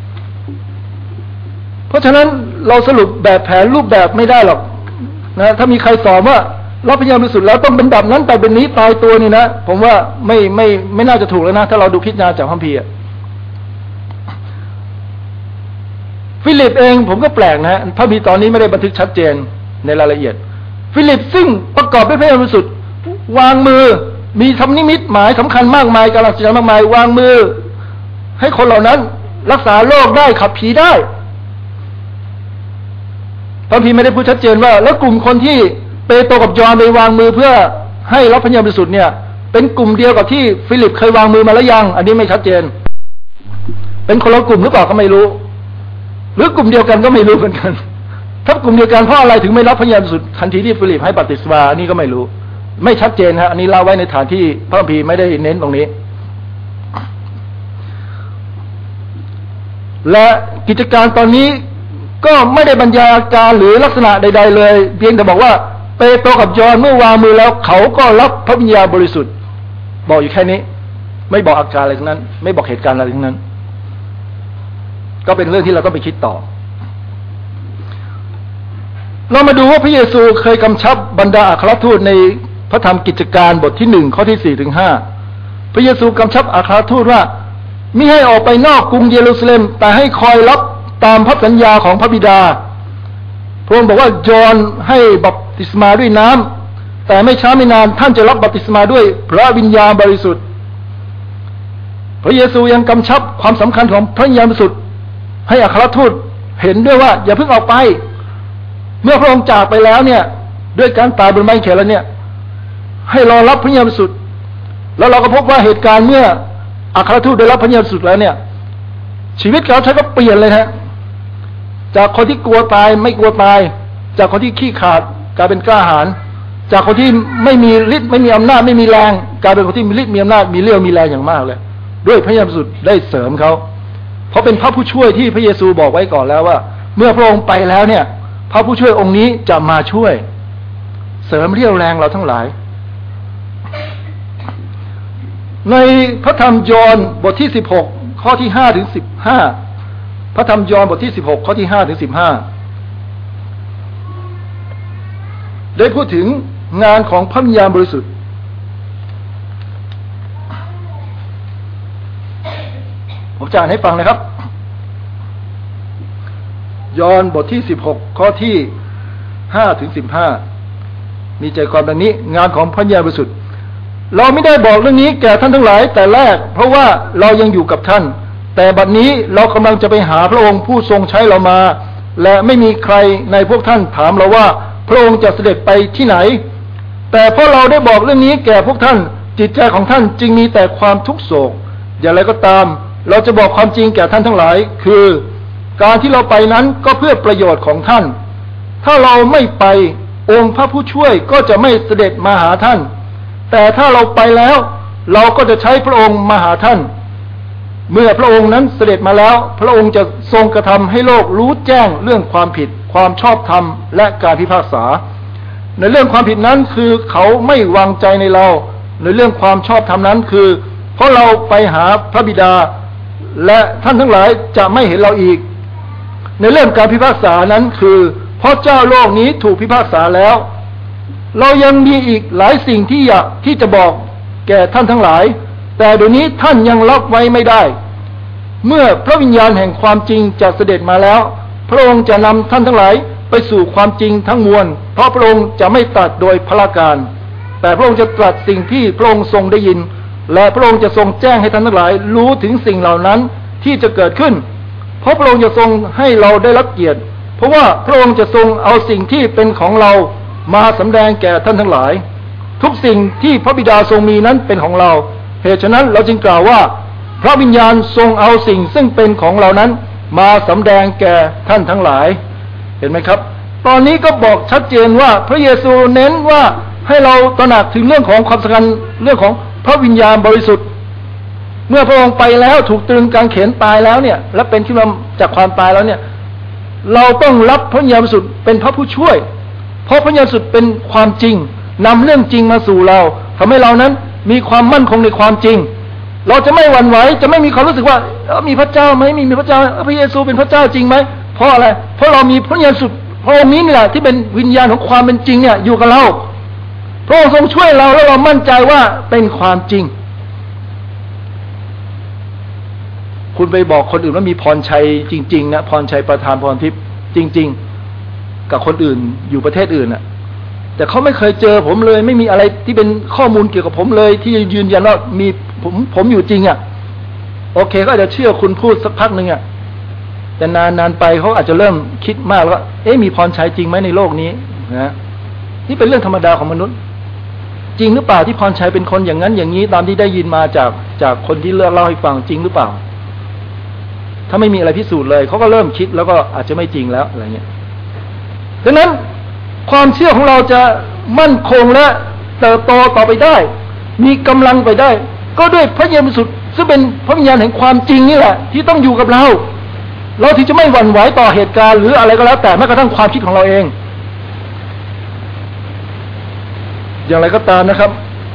เพราะฉะนั้นเราสรุปแบบแผนรูปแบบไม่ได้หรอกนะถ้ามีใครสอนว่ารับพระเยซูแล้วต้องเป็นแบบนั้นแต่เป็นนี้ตายตัวนี่นะผมว่าไม่ไม่ไม่น่าจะถูกแล้วนะถ้าเราดูพิจารณาจากคัมภีร์ฟิลิปเองผมก็แปลกนะพระบีตอนนี้ไม่ได้บันทึกชัดเจนในรายละเอียดฟิลิปซึ่งประกอบด้วยพระบริสุทธิ์วางมือมีทำนิมิตหมายสำคัญมากมายการรักษามากมายวางมือให้คนเหล่านั้นรักษาโรคได้ขับผีได้พระพีไม่ได้พูดชัดเจนว่าแล้วกลุ่มคนที่เปโตรกับยอห์นไปวางมือเพื่อให้รับพระบริสุทธิ์เนี่ยเป็นกลุ่มเดียวกับที่ฟิลิปเคยวางมือมาแล้วยังอันนี้ไม่ชัดเจนเป็นคนละกลุ่มหรือเปล่าก็ไม่รู้หรือกลุ่มเดียวกันก็ไม่รู้เหมือนกันถ้ากลุ่มเดียวกันเพราะอะไรถึงไม่รับพระบริสุทธิ์ทันทีที่ฟิลิปให้บัพติศมาอันนี้ก็ไม่รู้ไม่ชัดเจนฮะอันนี้เล่าไว้ในฐานที่พระคัมภีร์ไม่ได้เน้นตรงนี้และกิจการตอนนี้ก็ไม่ได้บรรยายอาการหรือลักษณะใดๆเลยเพียงแต่บอกว่าเปโตรกับยอห์นเมื่อวางมือแล้วเขาก็รับพระวิญญาณบริสุทธิ์บอกอยู่แค่นี้ไม่บอกอาการอะไรทั้งนั้นไม่บอกเหตุการณ์อะไรทั้งนั้นก็เป็นเรื่องที่เราต้องไปคิดต่อเรามาดูว่าพระเยซูเคยกำชับบรรดาอัครทูตในพระธรรมกิจการบทที่หนึ่งข้อที่สี่ถึงห้าพระเยซูกำชับอัครทูตว่ามิให้ออกไปนอกกรุงเยรูซาเล็มแต่ให้คอยรับตามพระสัญญาของพระบิดาพระองค์บอกว่ายอห์นให้บัพติศมาด้วยน้ำแต่ไม่ช้าไม่นานท่านจะรับบัพติศมาด้วยพระวิญญาณบริสุทธิ์พระเยซูยังกำชับความสำคัญของพระวิญญาณบริสุทธิ์ให้อัครทูตเห็นด้วยว่าอย่าเพิ่งออกไปเมื่อพระองค์จากไปแล้วเนี่ยด้วยการตายบนไม้กางเขนแล้วเนี่ยให้รอรับพระวิญญาณบริสุทธิ์แล้วเราก็พบว่าเหตุการณ์เมื่ออัครทูตได้รับพระวิญญาณบริสุทธิ์แล้วเนี่ยชีวิตเขาใช้ก็เปลี่ยนเลยฮะจากคนที่กลัวตายไม่กลัวตายจากคนที่ขี้ขาดกลายเป็นกล้าหาญจากคนที่ไม่มีฤทธิ์ไม่มีอำนาจไม่มีแรงกลายเป็นคนที่มีฤทธิ์มีอำนาจมีเรี่ยวมีแรงอย่างมากเลยด้วยพระวิญญาณบริสุทธิ์ได้เสริมเขาเพราะเป็นพระผู้ช่วยที่พระเยซูบอกไว้ก่อนแล้วว่าเมื่อพระองค์ไปแล้วเนี่ยพระผู้ช่วยองค์นี้จะมาช่วยเสริมเรี่ยวแรงเราทั้งหลายในพระธรรมยอห์นบทที่สิบหกข้อที่ห้าถึงสิบห้าพระธรรมยอห์นบทที่สิบหกข้อที่ห้าถึงสิบห้าได้พูดถึงงานของพระวิญญาณบริสุทธิ์ผมจะอ่านให้ฟังนะครับยอห์นบทที่สิบหกข้อที่ห้าถึงสิบห้ามีใจความดังนี้งานของพระวิญญาณบริสุทธิ์เราไม่ได้บอกเรื่องนี้แก่ท่านทั้งหลายแต่แรกเพราะว่าเรายังอยู่กับท่านแต่บัดนี้เรากำลังจะไปหาพระองค์ผู้ทรงใช้เรามาและไม่มีใครในพวกท่านถามเราว่าพระองค์จะเสด็จไปที่ไหนแต่เพราะเราได้บอกเรื่องนี้แก่พวกท่านจิตใจของท่านจึงมีแต่ความทุกข์โศกอย่างไรก็ตามเราจะบอกความจริงแก่ท่านทั้งหลายคือการที่เราไปนั้นก็เพื่อประโยชน์ของท่านถ้าเราไม่ไปองค์พระผู้ช่วยก็จะไม่เสด็จมาหาท่านแต่ถ้าเราไปแล้วเราก็จะใช้พระองค์มาหาท่านเมื่อพระองค์นั้นเสด็จมาแล้วพระองค์จะทรงกระทำให้โลกรู้แจ้งเรื่องความผิดความชอบธรรมและการพิพากษาในเรื่องความผิดนั้นคือเขาไม่วางใจในเราในเรื่องความชอบธรรมนั้นคือเพราะเราไปหาพระบิดาและท่านทั้งหลายจะไม่เห็นเราอีกในเรื่องการพิพากษานั้นคือเพราะเจ้าโลกนี้ถูกพิพากษาแล้วเรายังมีอีกหลายสิ่งที่อยากที่จะบอกแก่ท่านทั้งหลายแต่เดี๋ยวนี้ท่านยังรับไว้ไม่ได้เมื่อพระวิญญาณแห่งความจริงจะเสด็จมาแล้วพระองค์จะนำท่านทั้งหลายไปสู่ความจริงทั้งมวลเพราะพระองค์จะไม่ตรัสโดยพละการแต่พระองค์จะตรัสสิ่งที่พระองค์ทรงได้ยินและพระองค์จะทรงแจ้งให้ท่านทั้งหลายรู้ถึงสิ่งเหล่านั้นที่จะเกิดขึ้นเพราะพระองค์จะทรงให้เราได้รับเกียรติเพราะว่าพระองค์จะทรงเอาสิ่งที่เป็นของเรามาสำแดงแก่ท่านทั้งหลายทุกสิ่งที่พระบิดาทรงมีนั้นเป็นของเราเหตุฉะนั้นเราจึงกล่าวว่าพระวิญญาณทรงเอาสิ่งซึ่งเป็นของเรานั้นมาสำแดงแก่ท่านทั้งหลายเห็นไหมครับตอนนี้ก็บอกชัดเจนว่าพระเยซูเน้นว่าให้เราตระหนักถึงเรื่องของความสำคัญเรื่องของพระวิญญาณบริสุทธิ์เมื่อพระองค์ไปแล้วถูกตรึงกางเขนตายแล้วเนี่ยและเป็นขึ้นมาจากความตายแล้วเนี่ยเราต้องรับพระวิญญาณบริสุทธิ์เป็นพระผู้ช่วยเพราะพระวิญญาณบริสุทธิ์เป็นความจริงนำเรื่องจริงมาสู่เราทำให้เรานั้นมีความมั่นคงในความจริงเราจะไม่หวั่นไหวจะไม่มีความรู้สึกว่ามีพระเจ้าไหมมีมีพระเจ้าพระเยซูเป็นพระเจ้าจริงไหมเพราะอะไรเพราะเรามีพระวิญญาณบริสุทธิ์พระองค์นี้นี่แหละที่เป็นวิญญาณของความเป็นจริงเนี่ยอยู่กับเราพระองค์ทรงช่วยเราแล้วเรามั่นใจว่าเป็นความจริงคุณไปบอกคนอื่นว่ามีพรชัยจริงๆนะพรชัยประธานพรทิพย์จริงๆกับคนอื่นอยู่ประเทศอื่นน่ะแต่เขาไม่เคยเจอผมเลยไม่มีอะไรที่เป็นข้อมูลเกี่ยวกับผมเลยที่ยืนยันว่ามีผมผมอยู่จริงอ่ะโอเคก็อาจจะเชื่อคุณพูดสักพักหนึ่งอ่ะแต่นานๆไปเขาอาจจะเริ่มคิดมากแล้วเอ๊ะมีพรชัยจริงไหมในโลกนี้นะนี่เป็นเรื่องธรรมดาของมนุษย์จริงหรือเปล่าที่พรชัยเป็นคนอย่างนั้นอย่างนี้ตามที่ได้ยินมาจากจากคนที่เล่าให้ฟังจริงหรือเปล่าถ้าไม่มีอะไรพิสูจน์เลยเขาก็เริ่มคิดแล้วก็อาจจะไม่จริงแล้วอะไรเงี้ยดังนั้นความเชื่อของเราจะมั่นคงและเติบโตต่อไปได้มีกำลังไปได้ก็ด้วยพระเยซูบริสุทธิ์ซึ่งเป็นพระวิญญาณแห่งความจริงนี่แหละที่ต้องอยู่กับเราเราถึงจะไม่หวั่นไหวต่อเหตุการณ์หรืออะไรก็แล้วแต่แม้กระทั่งความคิดของเราเองอย่างไรก็ตามนะครับ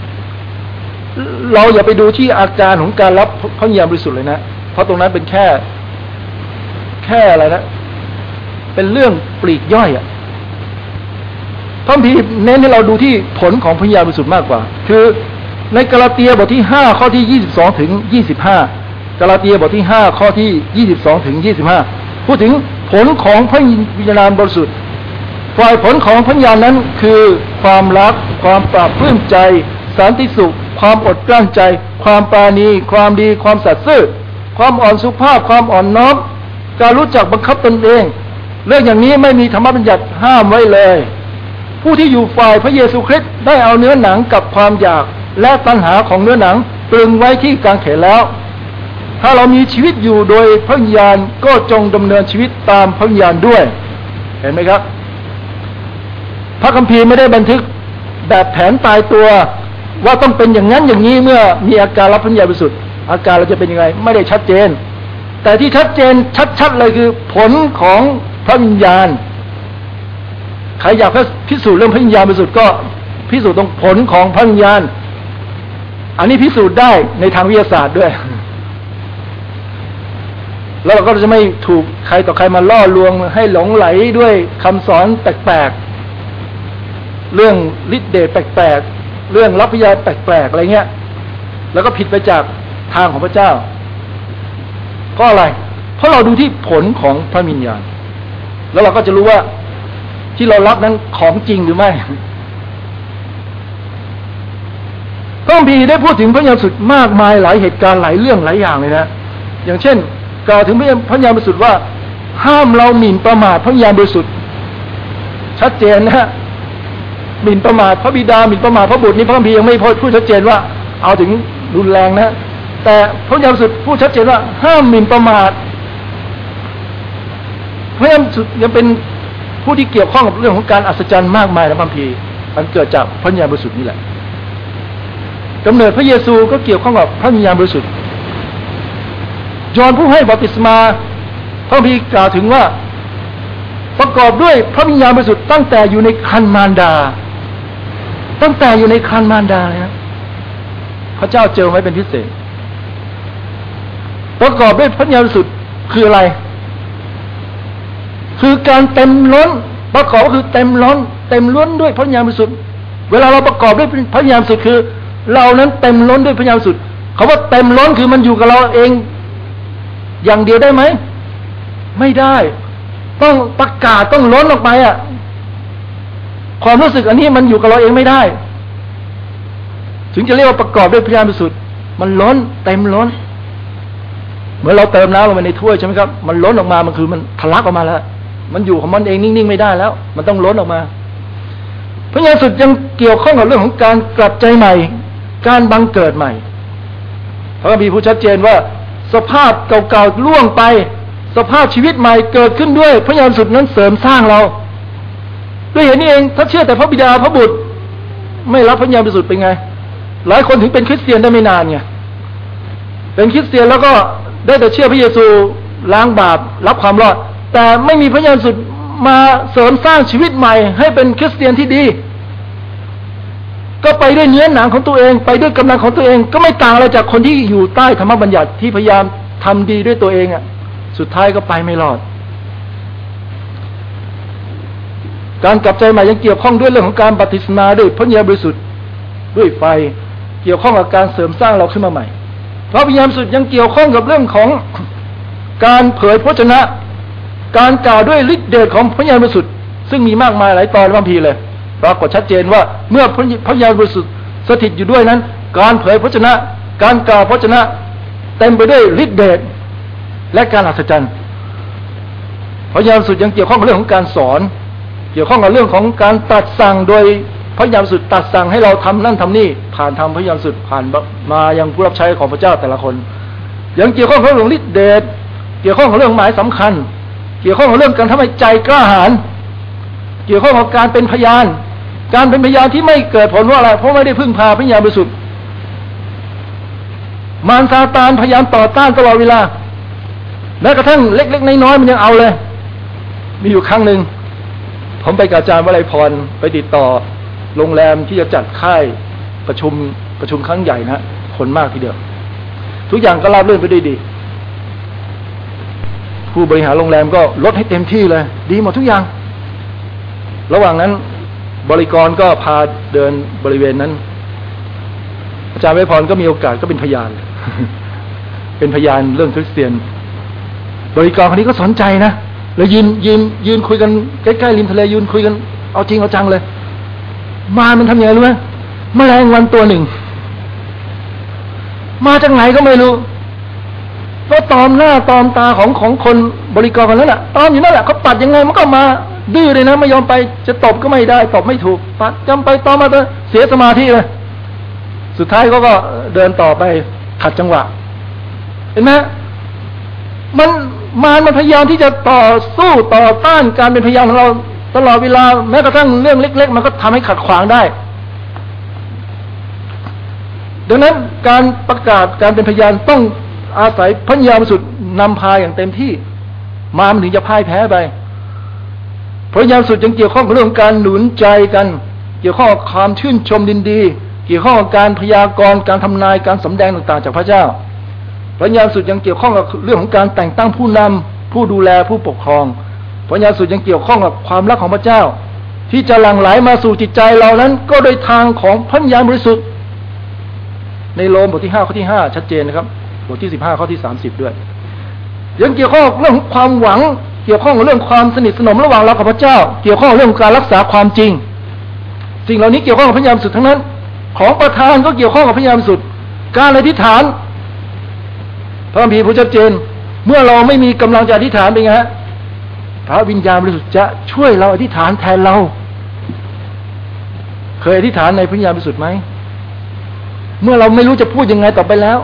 เราอย่าไปดูที่อาการของการรับพระวิญญาณบริสุทธิ์เลยนะเพราะตรงนั้นเป็นแค่แค่อะไรนะเป็นเรื่องปลีกย่อยอ่ะพระคัมภีร์เน้นให้เราดูที่ผลของพระวิญญาณบริสุทธิ์มากกว่าคือในกาลาเตียบทที่ห้าข้อที่ยี่สิบสองถึงยี่สิบห้ากาลาเตียบทที่ห้าข้อที่ยี่สิบสองถึงยี่สิบห้าพูดถึงผลของพระวิญญาณบริสุทธิ์ฝ่ายผลของพระวิญญาณนั้นคือความรักความปราบปลื้มใจสันติสุขความอดกลั้นใจความปราณีความดีความสัตย์ซื่อความอ่อนสุภาพความอ่อนน้อมการรู้จักบังคับตนเองเรื่องอย่างนี้ไม่มีธรรมบัญญัติห้ามไว้เลยผู้ที่อยู่ฝ่ายพระเยซูคริสต์ได้เอาเนื้อหนังกับความอยากและตัณหาของเนื้อหนังตรึงไว้ที่กางเขนแล้วถ้าเรามีชีวิตอยู่โดยพระวิญญาณก็จงดำเนินชีวิตตามพระวิญญาณด้วยเห็นไหมครับพระคัมภีร์ไม่ได้บันทึกแบบแผนตายตัวว่าต้องเป็นอย่างนั้นอย่างนี้เมื่อมีอาการรับพระวิญญาณบริสุทธิ์อาการเราจะเป็นยังไงไม่ได้ชัดเจนแต่ที่ชัดเจนชัดๆเลยคือผลของพระวิญญาณใครอยากพิสูจน์เรื่องพระวิญญาณบริสุทธิ์ก็พิสูจน์ตรงผลของพระวิญญาณอันนี้พิสูจน์ได้ในทางวิทยาศาสตร์ด้วยแล้วเราก็จะไม่ถูกใครต่อใครมาล่อลวงให้หลงไหลด้วยคำสอนแปลกๆเรื่องฤทธิ์เดชแปลกๆเรื่องรับพยาแปลกๆอะไรเงี้ยแล้วก็ผิดไปจากทางของพระเจ้าเพราะอะไรเพราะเราดูที่ผลของพระวิญญาณแล้วเราก็จะรู้ว่าที่เรารับนั้นของจริงหรือไม่พระคัมภีร์ได้พูดถึงพระวิญญาณบริสุทธิ์มากมายหลายเหตุการณ์หลายเรื่องหลายอย่างเลยนะอย่างเช่นกล่าวถึงพระวิญญาณบริสุทธิ์ว่าห้ามเราหมิ่นประมาทพระวิญญาณบริสุทธิ์ชัดเจนนะฮะหมิ่นประมาทพระบิดาหมิ่นประมาทพระบุตรนี่พระคัมภีร์ยังไม่พูดชัดเจนว่าเอาถึงรุนแรงนะแต่พระวิญญาณบริสุทธิ์พูดชัดเจนว่าห้ามหมิ่นประมาทพระวิญญาณบริสุทธิ์ยังเป็นผู้ที่เกี่ยวข้องกับเรื่องของการอัศจรรย์มากมายในพระคัมภีร์มันเกิดจากพระวิญญาณบริสุทธิ์นี่แหละกำเนิดพระเยซูก็เกี่ยวข้องกับพระวิญญาณบริสุทธิ์ยอห์นผู้ให้บัพติศมาพระคัมภีร์กล่าวถึงว่าประกอบด้วยพระวิญญาณบริสุทธิ์ตั้งแต่อยู่ในครรภ์มารดาตั้งแต่อยู่ในครรภ์มารดาเลยนะพระเจ้าเจอไว้เป็นพิเศษประกอบด้วยพระวิญญาณบริสุทธิ์คืออะไรคือการเต็มล้นประกอบก็คือเต็มล้นเต็มล้นด้วยพระวิญญาณบริสุทธิ์เวลาเราประกอบด้วยพระวิญญาณบริสุทธิ์คือเรานั้นเต็มล้นด้วยพระวิญญาณบริสุทธิ์เขาว่าเต็มล้นคือมันอยู่กับเราเองอย่างเดียวได้ไหมไม่ได้ต้องประกาศต้องล้นออกไปอ่ะความรู้สึกอันนี้มันอยู่กับเราเองไม่ได้ถึงจะเรียกว่าประกอบด้วยพระวิญญาณบริสุทธิ์มันล้นเต็มล้นเหมือนเราเติมน้ำลงไปในถ้วยใช่ไหมครับมันล้นออกมามันคือมันทะลักออกมาแล้วมันอยู่ของมันเองนิ่งๆไม่ได้แล้วมันต้องล้นออกมาพระวิญญาณบริสุทธิ์ยังเกี่ยวข้องกับเรื่องของการกลับใจใหม่การบังเกิดใหม่พระคัมภีร์พูดชัดเจนว่าสภาพเก่าๆล่วงไปสภาพชีวิตใหม่เกิดขึ้นด้วยพระญาณบริสุทธิ์นั้นเสริมสร้างเราด้วยเหตุนี้เองถ้าเชื่อแต่พระบิดาพระบุตรไม่รับพระญาณบริสุทธิ์เป็นไงหลายคนถึงเป็นคริสเตียนได้ไม่นานไงเป็นคริสเตียนแล้วก็ได้แต่เชื่อพระเยซูล้างบาปรับความรอดแต่ไม่มีพระญาณบริสุทธิ์มาเสริมสร้างชีวิตใหม่ให้เป็นคริสเตียนที่ดีก็ไปด้วยเนื้อหนังของตัวเองไปด้วยกำลังของตัวเองก็ไม่ต่างอะไรจากคนที่อยู่ใต้ธรรมบัญญัติที่พยายามทำดีด้วยตัวเองอ่ะสุดท้ายก็ไปไม่รอดการกลับใจใหม่ยังเกี่ยวข้องด้วยเรื่องของการบัพติศมาด้วยพระวิญญาณบริสุทธิ์ด้วยไฟเกี่ยวข้องกับการเสริมสร้างเราขึ้นมาใหม่พระวิญญาณบริสุทธิ์ยังเกี่ยวข้องกับเรื่องของการเผยพระวจนะการกล่าวด้วยฤทธิ์เดชของพระวิญญาณบริสุทธิ์ซึ่งมีมากมายหลายตอนในพระคัมภีร์เลยปรากฏชัดเจนว่าเมื่อพระวิญญาณบริสุทธิ์สถิตอยู่ด้วยนั้นการเผยพระวจนะการกล่าวพระวจนะเต็มไปด้วยฤทธิ์เดชและการอัศจรรย์พระวิญญาณบริสุทธิ์ยังเกี่ยวข้องกับเรื่องของการสอนเกี่ยวข้องกับเรื่องของการตรัสสั่งโดยพระวิญญาณบริสุทธิ์ตรัสสั่งให้เราทำนั่นทำนี่ผ่านทางพระวิญญาณบริสุทธิ์ผ่านมายังผู้รับใช้ของพระเจ้าแต่ละคนยังเกี่ยวข้องกับเรื่องฤทธิ์เดชเกี่ยวข้องกับเรื่องหมายสำคัญเกี่ยวข้องกับเรื่องการทำให้ใจกล้าหาญเกี่ยวข้องกับการเป็นพยานการเป็นพยานที่ไม่เกิดผลว่าอะไรเพราะไม่ได้พึ่งพาพระวิญญาณบริสุทธิ์มารซาตานพยายามต่อต้านตลอดเวลาแม้กระทั่งเล็กๆน้อยๆมันยังเอาเลยมีอยู่ครั้งหนึ่งผมไปกับอาจารย์วลัยพรไปติดต่อโรงแรมที่จะจัดค่ายประชุมประชุมครั้งใหญ่นะคนมากทีเดียวทุกอย่างก็ราบรื่นไปด้วยดีผู้บริหารโรงแรมก็ลดให้เต็มที่เลยดีหมดทุกอย่างระหว่างนั้นบริกรก็พาเดินบริเวณนั้นอาจารย์วลัยพรก็มีโอกาสก็เป็นพยาน เป็นพยานเรื่องคริสเตียนบริกรคนนี้ก็สนใจนะแล้วยืนยืนยืนคุยกันใกล้ๆริมทะเลยืนคุยกันเอาจริงเอาจังเลยมามันทำยังไงรู้ไหมแมลงวันตัวหนึ่งมาจากไหนก็ไม่รู้ก็ตอมหน้าตอมตาของของคนบริกรคนนั้นแหละตอมอยู่นั่นแหละเขาปัดยังไงมันก็มาดื้อเลยนะไม่ยอมไปจะตบก็ไม่ได้ตบไม่ถูกปัดจำไปตอมมาเสียสมาธิเลยสุดท้ายเขาก็เดินต่อไปขัดจังหวะเห็นไหมมันมันมันพยายามที่จะต่อสู้ต่อต้านการเป็นพยานของเราตลอดเวลาแม้กระทั่งเรื่องเล็กๆมันก็ทำให้ขัดขวางได้ดังนั้นการประกาศการเป็นพยานต้องอาศัยพระญาณบริสุทธิ์นำพาอย่างเต็มที่มามันถึงจะพ่ายแพ้ไปพระญาณบริสุทธิ์ยังเกี่ยวข้องกับเรื่องการหนุนใจกันเกี่ยวข้องกับความชื่นชมยินดีเกี่ยวข้องกับการพยากรณ์การทำนายการสำแดงต่างๆจากพระเจ้าพระญาณบริสุทธิ์ยังเกี่ยวข้องกับเรื่องของการแต่งตั้งผู้นำผู้ดูแลผู้ปกครองพระญาณบริสุทธิ์ยังเกี่ยวข้องกับความรักของพระเจ้าที่จะหลั่งไหลมาสู่จิตใจเรานั้นก็โดยทางของพระญาณบริสุทธิ์ในโรมบทที่ห้าข้อที่ห้าชัดเจนนะครับบทที่สิบห้าข้อที่สามสิบด้วยยังเกี่ยวข้องกับเรื่องของความหวังเกี่ยวข้องกับเรื่องความสนิทสนมระหว่างเรากับพระเจ้าเกี่ยวข้องกับเรื่องการรักษาความจริงสิ่งเหล่านี้เกี่ยวข้องกับพระญาณบริสุทธิ์ทั้งนั้นของประธานก็เกี่ยวข้องกับพระญาณบริสุทธิ์การอธิษฐานพระคัมภีร์พูดชัดเจนเมื่อเราไม่มีกำลังจะอธิษฐานเป็นไงฮะพระวิญญาณบริสุทธิ์จะช่วยเราอธิษฐานแทนเราเคยอธิษฐานในพระวิญญาณบริสุทธิ์ไหมเมื่อเราไม่รู้จะพูดยังไงต่อไปแล้ว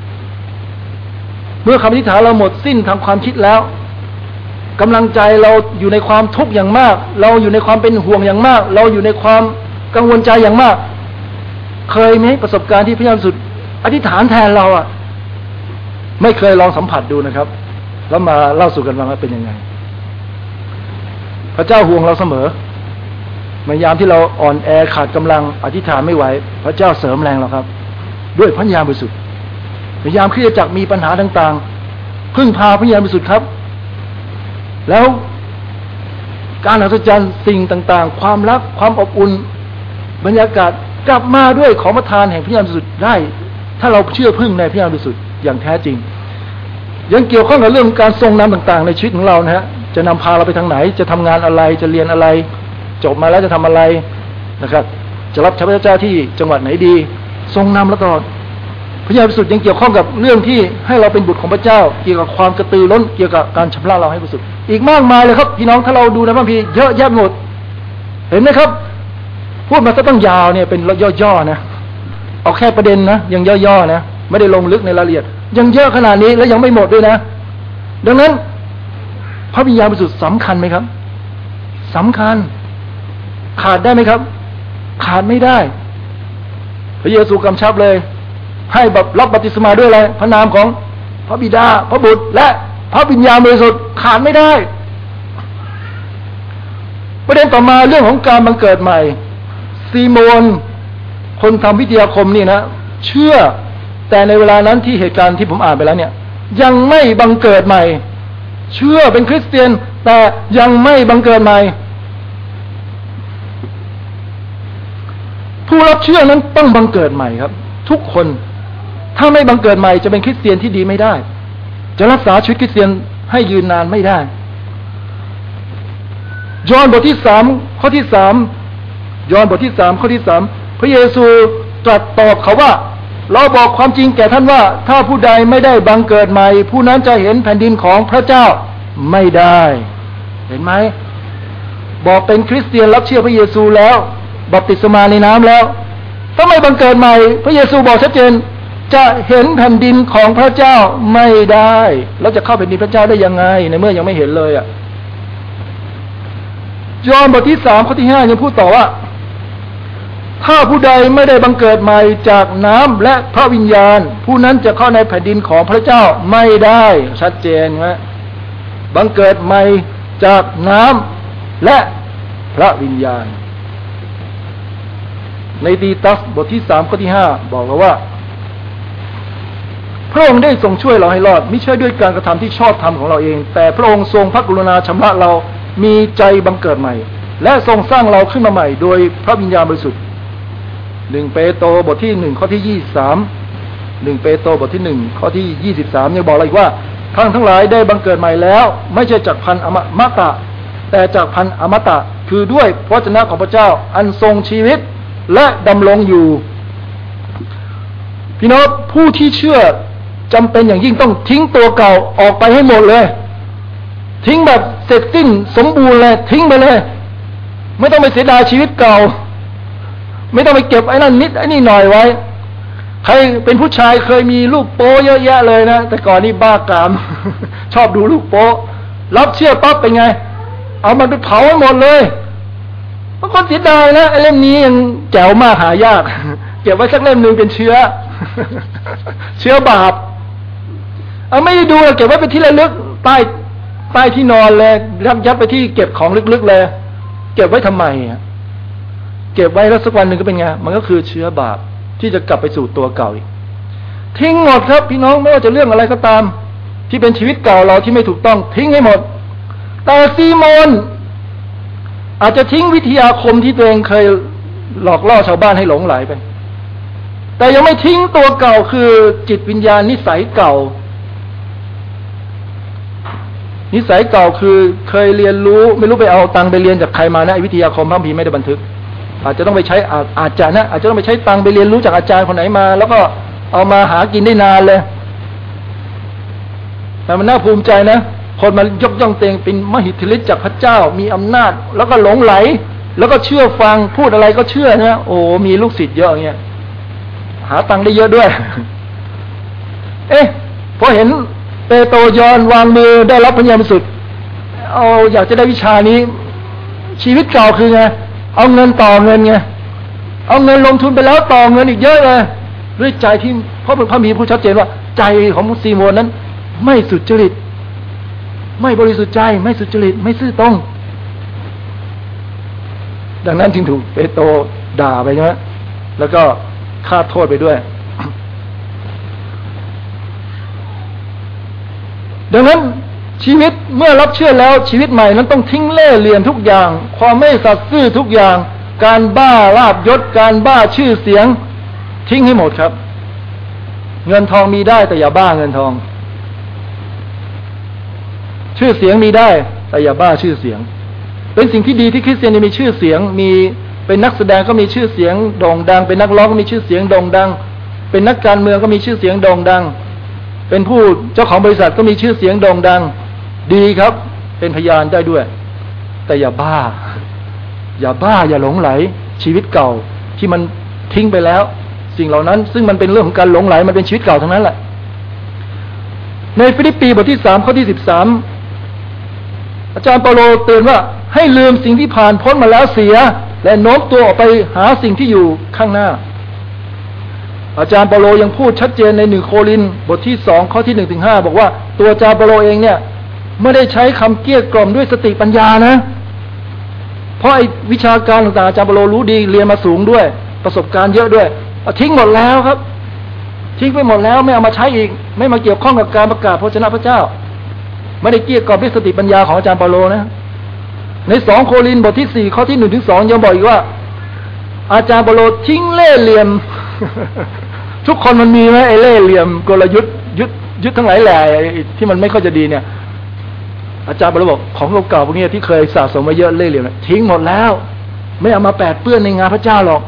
เมื่อคำอธิษฐานเราหมดสิ้นทางความคิดแล้วกำลังใจเราอยู่ในความทุกข์อย่างมากเราอยู่ในความเป็นห่วงอย่างมากเราอยู่ในความกังวลใจอย่างมากเคยไหมประสบการณ์ที่พระวิญญาณบริสุทธิ์อธิษฐานแทนเราอ่ะไม่เคยลองสัมผัสดูนะครับแล้วมาเล่าสู่กันฟังว่าเป็นยังไงพระเจ้าห่วงเราเสมอในยามที่เราอ่อนแอขาดกำลังอธิษฐานไม่ไหวพระเจ้าเสริมแรงเราครับด้วยพระญาณบริสุทธิ์ในยามคริสตจักรมีปัญหาต่างๆพึ่งพาพระญาณบริสุทธิ์ครับแล้วการอัศจรรย์สิ่งต่างๆความรักความอบอุ่นบรรยากาศกลับมาด้วยของประทานแห่งพระญาณบริสุทธิ์ได้ถ้าเราเชื่อพึ่งในพระญาณบริสุทธิ์อย่างแท้จริงยังเกี่ยวข้องกับเรื่องการทรงนำต่างๆในชีวิตของเรานะฮะจะนำพาเราไปทางไหนจะทำงานอะไรจะเรียนอะไรจบมาแล้วจะทำอะไรนะครับจะรับใช้พระเจ้าที่จังหวัดไหนดีทรงนำเราตลอดพระญาณบริสุทธิ์ยังเกี่ยวข้องกับเรื่องที่ให้เราเป็นบุตรของพระเจ้าเกี่ยวกับความกระตือร้นเกี่ยวกับการชำระเราให้บริสุทธิ์อีกมากมายเลยครับพี่น้องถ้าเราดูในพระคัมภีร์เยอะแยะหมดเห็นไหมครับพูดมาซะตั้งยาวเนี่ยเป็นย่อๆนะเอาแค่ประเด็นนะยังย่อๆนะไม่ได้ลงลึกในรายละเอียดยังเยอะขนาดนี้แล้วยังไม่หมดด้วยนะดังนั้นพระวิญญาณบริสุทธิ์สำคัญไหมครับสำคัญขาดได้ไหมครับขาดไม่ได้พระเยซูกำชับเลยให้แบบรับบัพติศมาด้วยอะไรพระนามของพระบิดาพระบุตรและพระวิญญาณบริสุทธิ์ขาดไม่ได้ประเด็นต่อมาเรื่องของการบังเกิดใหม่ซีโมนคนทำพิธีอาคมนี่นะเชื่อแต่ในเวลานั้นที่เหตุการณ์ที่ผมอ่านไปแล้วเนี่ยยังไม่บังเกิดใหม่เชื่อเป็นคริสเตียนแต่ยังไม่บังเกิดใหม่ผู้รับเชื่อนั้นต้องบังเกิดใหม่ครับทุกคนถ้าไม่บังเกิดใหม่จะเป็นคริสเตียนที่ดีไม่ได้จะรักษาชีวิตคริสเตียนให้ยืนนานไม่ได้ยอห์นบทที่สามข้อที่สามยอห์นบทที่สามข้อที่สามพระเยซูตรัสตอบเขาว่าเราบอกความจริงแก่ท่านว่าถ้าผู้ใดไม่ได้บังเกิดใหม่ผู้นั้นจะเห็นแผ่นดินของพระเจ้าไม่ได้เห็นไหมบอกเป็นคริสเตียนรับเชื่อพระเยซูแล้วบัพติศมาในน้ำแล้วถ้าไม่บังเกิดใหม่พระเยซูบอกชัดเจนจะเห็นแผ่นดินของพระเจ้าไม่ได้แล้วจะเข้าแผ่นดินพระเจ้าได้ยังไงในเมื่อยังไม่เห็นเลยอ่ะยอห์นบทที่สามข้อที่ห้ายังพูดต่อว่าถ้าผู้ใดไม่ได้บังเกิดใหม่จากน้ำและพระวิญญาณผู้นั้นจะเข้าในแผ่นดินของพระเจ้าไม่ได้ชัดเจนไหมบังเกิดใหม่จากน้ำและพระวิญญาณในตีตัสบทที่สามข้อที่ห้าบอกว่าพระองค์ได้ทรงช่วยเราให้รอดไม่ใช่ด้วยการกระทำที่ชอบธรรมของเราเองแต่พระองค์ทรงพระกรุณาชำระเรามีใจบังเกิดใหม่และทรงสร้างเราขึ้นมาใหม่โดยพระวิญญาณบริสุทธิ์หนึ่งเปโตรบทที่หนึ่งข้อที่ยี่สิบสามหนึ่งเปโตรบทที่หนึ่งข้อที่ยี่สิบสามยังบอกอะไรว่าท่านทั้งหลายได้บังเกิดใหม่แล้วไม่ใช่จากพันธุ์อมตะแต่จากพันธุ์อมตะคือด้วยพระวจนะของพระเจ้าอันทรงชีวิตและดำรงอยู่พี่น้องผู้ที่เชื่อจำเป็นอย่างยิ่งต้องทิ้งตัวเก่าออกไปให้หมดเลยทิ้งแบบเสร็จสิ้นสมบูรณ์เลยทิ้งไปเลยไม่ต้องไปเสียดายชีวิตเก่าไม่ต้องไปเก็บไอ้นั่นนิดไอ้นี่หน่อยไว้ใครเป็นผู้ชายเคยมีลูกโป๊เยอะแยะเลยนะแต่ก่อนนี่บ้ากาม ชอบดูลูกโป๊รับเชื่อปั๊บเป็นไงเอามันไปเผาให้หมดเลยบางคนเสียดายนะไอ้เล่มนี้ยังแจ๋วมากหายากเก็บไว้สักเล่มนึงเป็นเชื้อ เชื้อบาปเอาไม่ได้ดูเก็บไว้เป็นที่ระลึกใต้ใต้ที่นอนเลยยัดยัดไปที่เก็บของลึกๆเลยเก็บไว้ทำไมเก็บไว้แล้วสักวันหนึ่งก็เป็นไงมันก็คือเชื้อบาปที่จะกลับไปสู่ตัวเก่าอีกทิ้งหมดครับพี่น้องไม่ว่าจะเรื่องอะไรก็ตามที่เป็นชีวิตเก่าเราที่ไม่ถูกต้องทิ้งให้หมดแต่ซีโมนอาจจะทิ้งวิทยาคมที่ตัวเองเคยหลอกล่อชาวบ้านให้หลงไหลไปแต่ยังไม่ทิ้งตัวเก่าคือจิตวิญญาณนิสัยเก่านิสัยเก่าคือเคยเรียนรู้ไม่รู้ไปเอาตังค์ไปเรียนจากใครมานะวิทยาคมพระคัมภีร์ไม่ได้บันทึกอาจจะต้องไปใช้อาจจะนะอาจจะต้องไปใช้ตังค์ไปเรียนรู้จากอาจารย์คนไหนมาแล้วก็เอามาหากินได้นานเลยแต่มันน่าภูมิใจนะคนมายกย่องเตงเป็นมหิทธิฤทธิ์จากพระเจ้ามีอำนาจแล้วก็หลงไหลแล้วก็เชื่อฟังพูดอะไรก็เชื่อนะโอ้มีลูกศิษย์เยอะอย่างเงี้ยหาตังค์ได้เยอะด้วยเอ๊ะพอเห็นเปโตรยอห์นวางมือได้รับพระญาณบริสุทธิ์เอาอยากจะได้วิชานี้ชีวิตเก่าคือไงเอาเงินต่อเงินไงเอาเงินลงทุนไปแล้วต่อเงินอีกเยอะเลยด้วยใจที่เพราะพระมีผู้ชัดเจนว่าใจของซีโมนนั้นไม่สุจริตไม่บริสุทธิ์ใจไม่สุจริตไม่ซื่อตรงดังนั้นจึงถูกเปโตรด่าไปใช่ไหมแล้วก็ฆ่าโทษไปด้วยดังนั้นชีวิตเมื่อรับเชื่อแล้วชีวิตใหม่นั้นต้องทิ้งเล่ห์เหลี่ยมทุกอย่างความไม่สัตย์ซื่อทุกอย่างการบ้าลาภยศการบ้าชื่อเสียงทิ้งให้หมดครับเงินทองมีได้แต่อย่าบ้าเงินทองชื่อเสียงมีได้แต่อย่าบ้าชื่อเสียงเป็นสิ่งที่ดีที่คริสเตียนมีชื่อเสียงมีเป็นนักแสดงก็มีชื่อเสียงโด่งดังเป็นนักร้องก็มีชื่อเสียงโด่งดังเป็นนักการเมืองก็มีชื่อเสียงโด่งดังเป็นผู้เจ้าของบริษัทก็มีชื่อเสียงโด่งดังดีครับเป็นพยานได้ด้วยแต่อย่าบ้าอย่าบ้าอย่าหลงไหลชีวิตเก่าที่มันทิ้งไปแล้วสิ่งเหล่านั้นซึ่งมันเป็นเรื่องของการหลงไหลมันเป็นชีวิตเก่าทั้งนั้นแหละในฟิลิปปีบทที่สามข้อที่สิบสามอาจารย์เปาโลเตือนว่าให้ลืมสิ่งที่ผ่านพ้นมาแล้วเสียและโน้มตัวออกไปหาสิ่งที่อยู่ข้างหน้าอาจารย์เปาโลยังพูดชัดเจนในหนึ่งโครินธ์บทที่สองข้อที่หนึ่งถึงห้าบอกว่าตัวอาจารย์เปาโลเองเนี่ยไม่ได้ใช้คำเกลี้ยกล่อมด้วยสติปัญญานะเพราะไอ้วิชาการต่างๆอาจารย์เปาโลรู้ดีเรียนมาสูงด้วยประสบการณ์เยอะด้วยเอาทิ้งหมดแล้วครับทิ้งไปหมดแล้วไม่เอามาใช้อีกไม่มาเกี่ยวข้องกับการประกาศพระวจนะพระเจ้าไม่ได้เกลี้ยกล่อมด้วยสติปัญญาของอาจารย์เปาโลนะในสองโครินธ์บทที่สี่ข้อที่หนึ่งถึงสองยังบอกอีกว่าอาจารย์เปาโลทิ้งเล่ห์เหลี่ยม ทุกคนมันมีไหมไอ้เล่ห์เหลี่ยมกลยุทธ์ยุทธยุทธทั้งหลายแหล่ที่มันไม่ค่อยจะดีเนี่ยอาจารย์เปาโลบอกของเก่าๆพวกนี้ที่เคยสะสมมาเยอะเล่ห์เหลี่ยมทิ้งหมดแล้วไม่เอามาแปดเปื้อนในงานพระเจ้าหรอก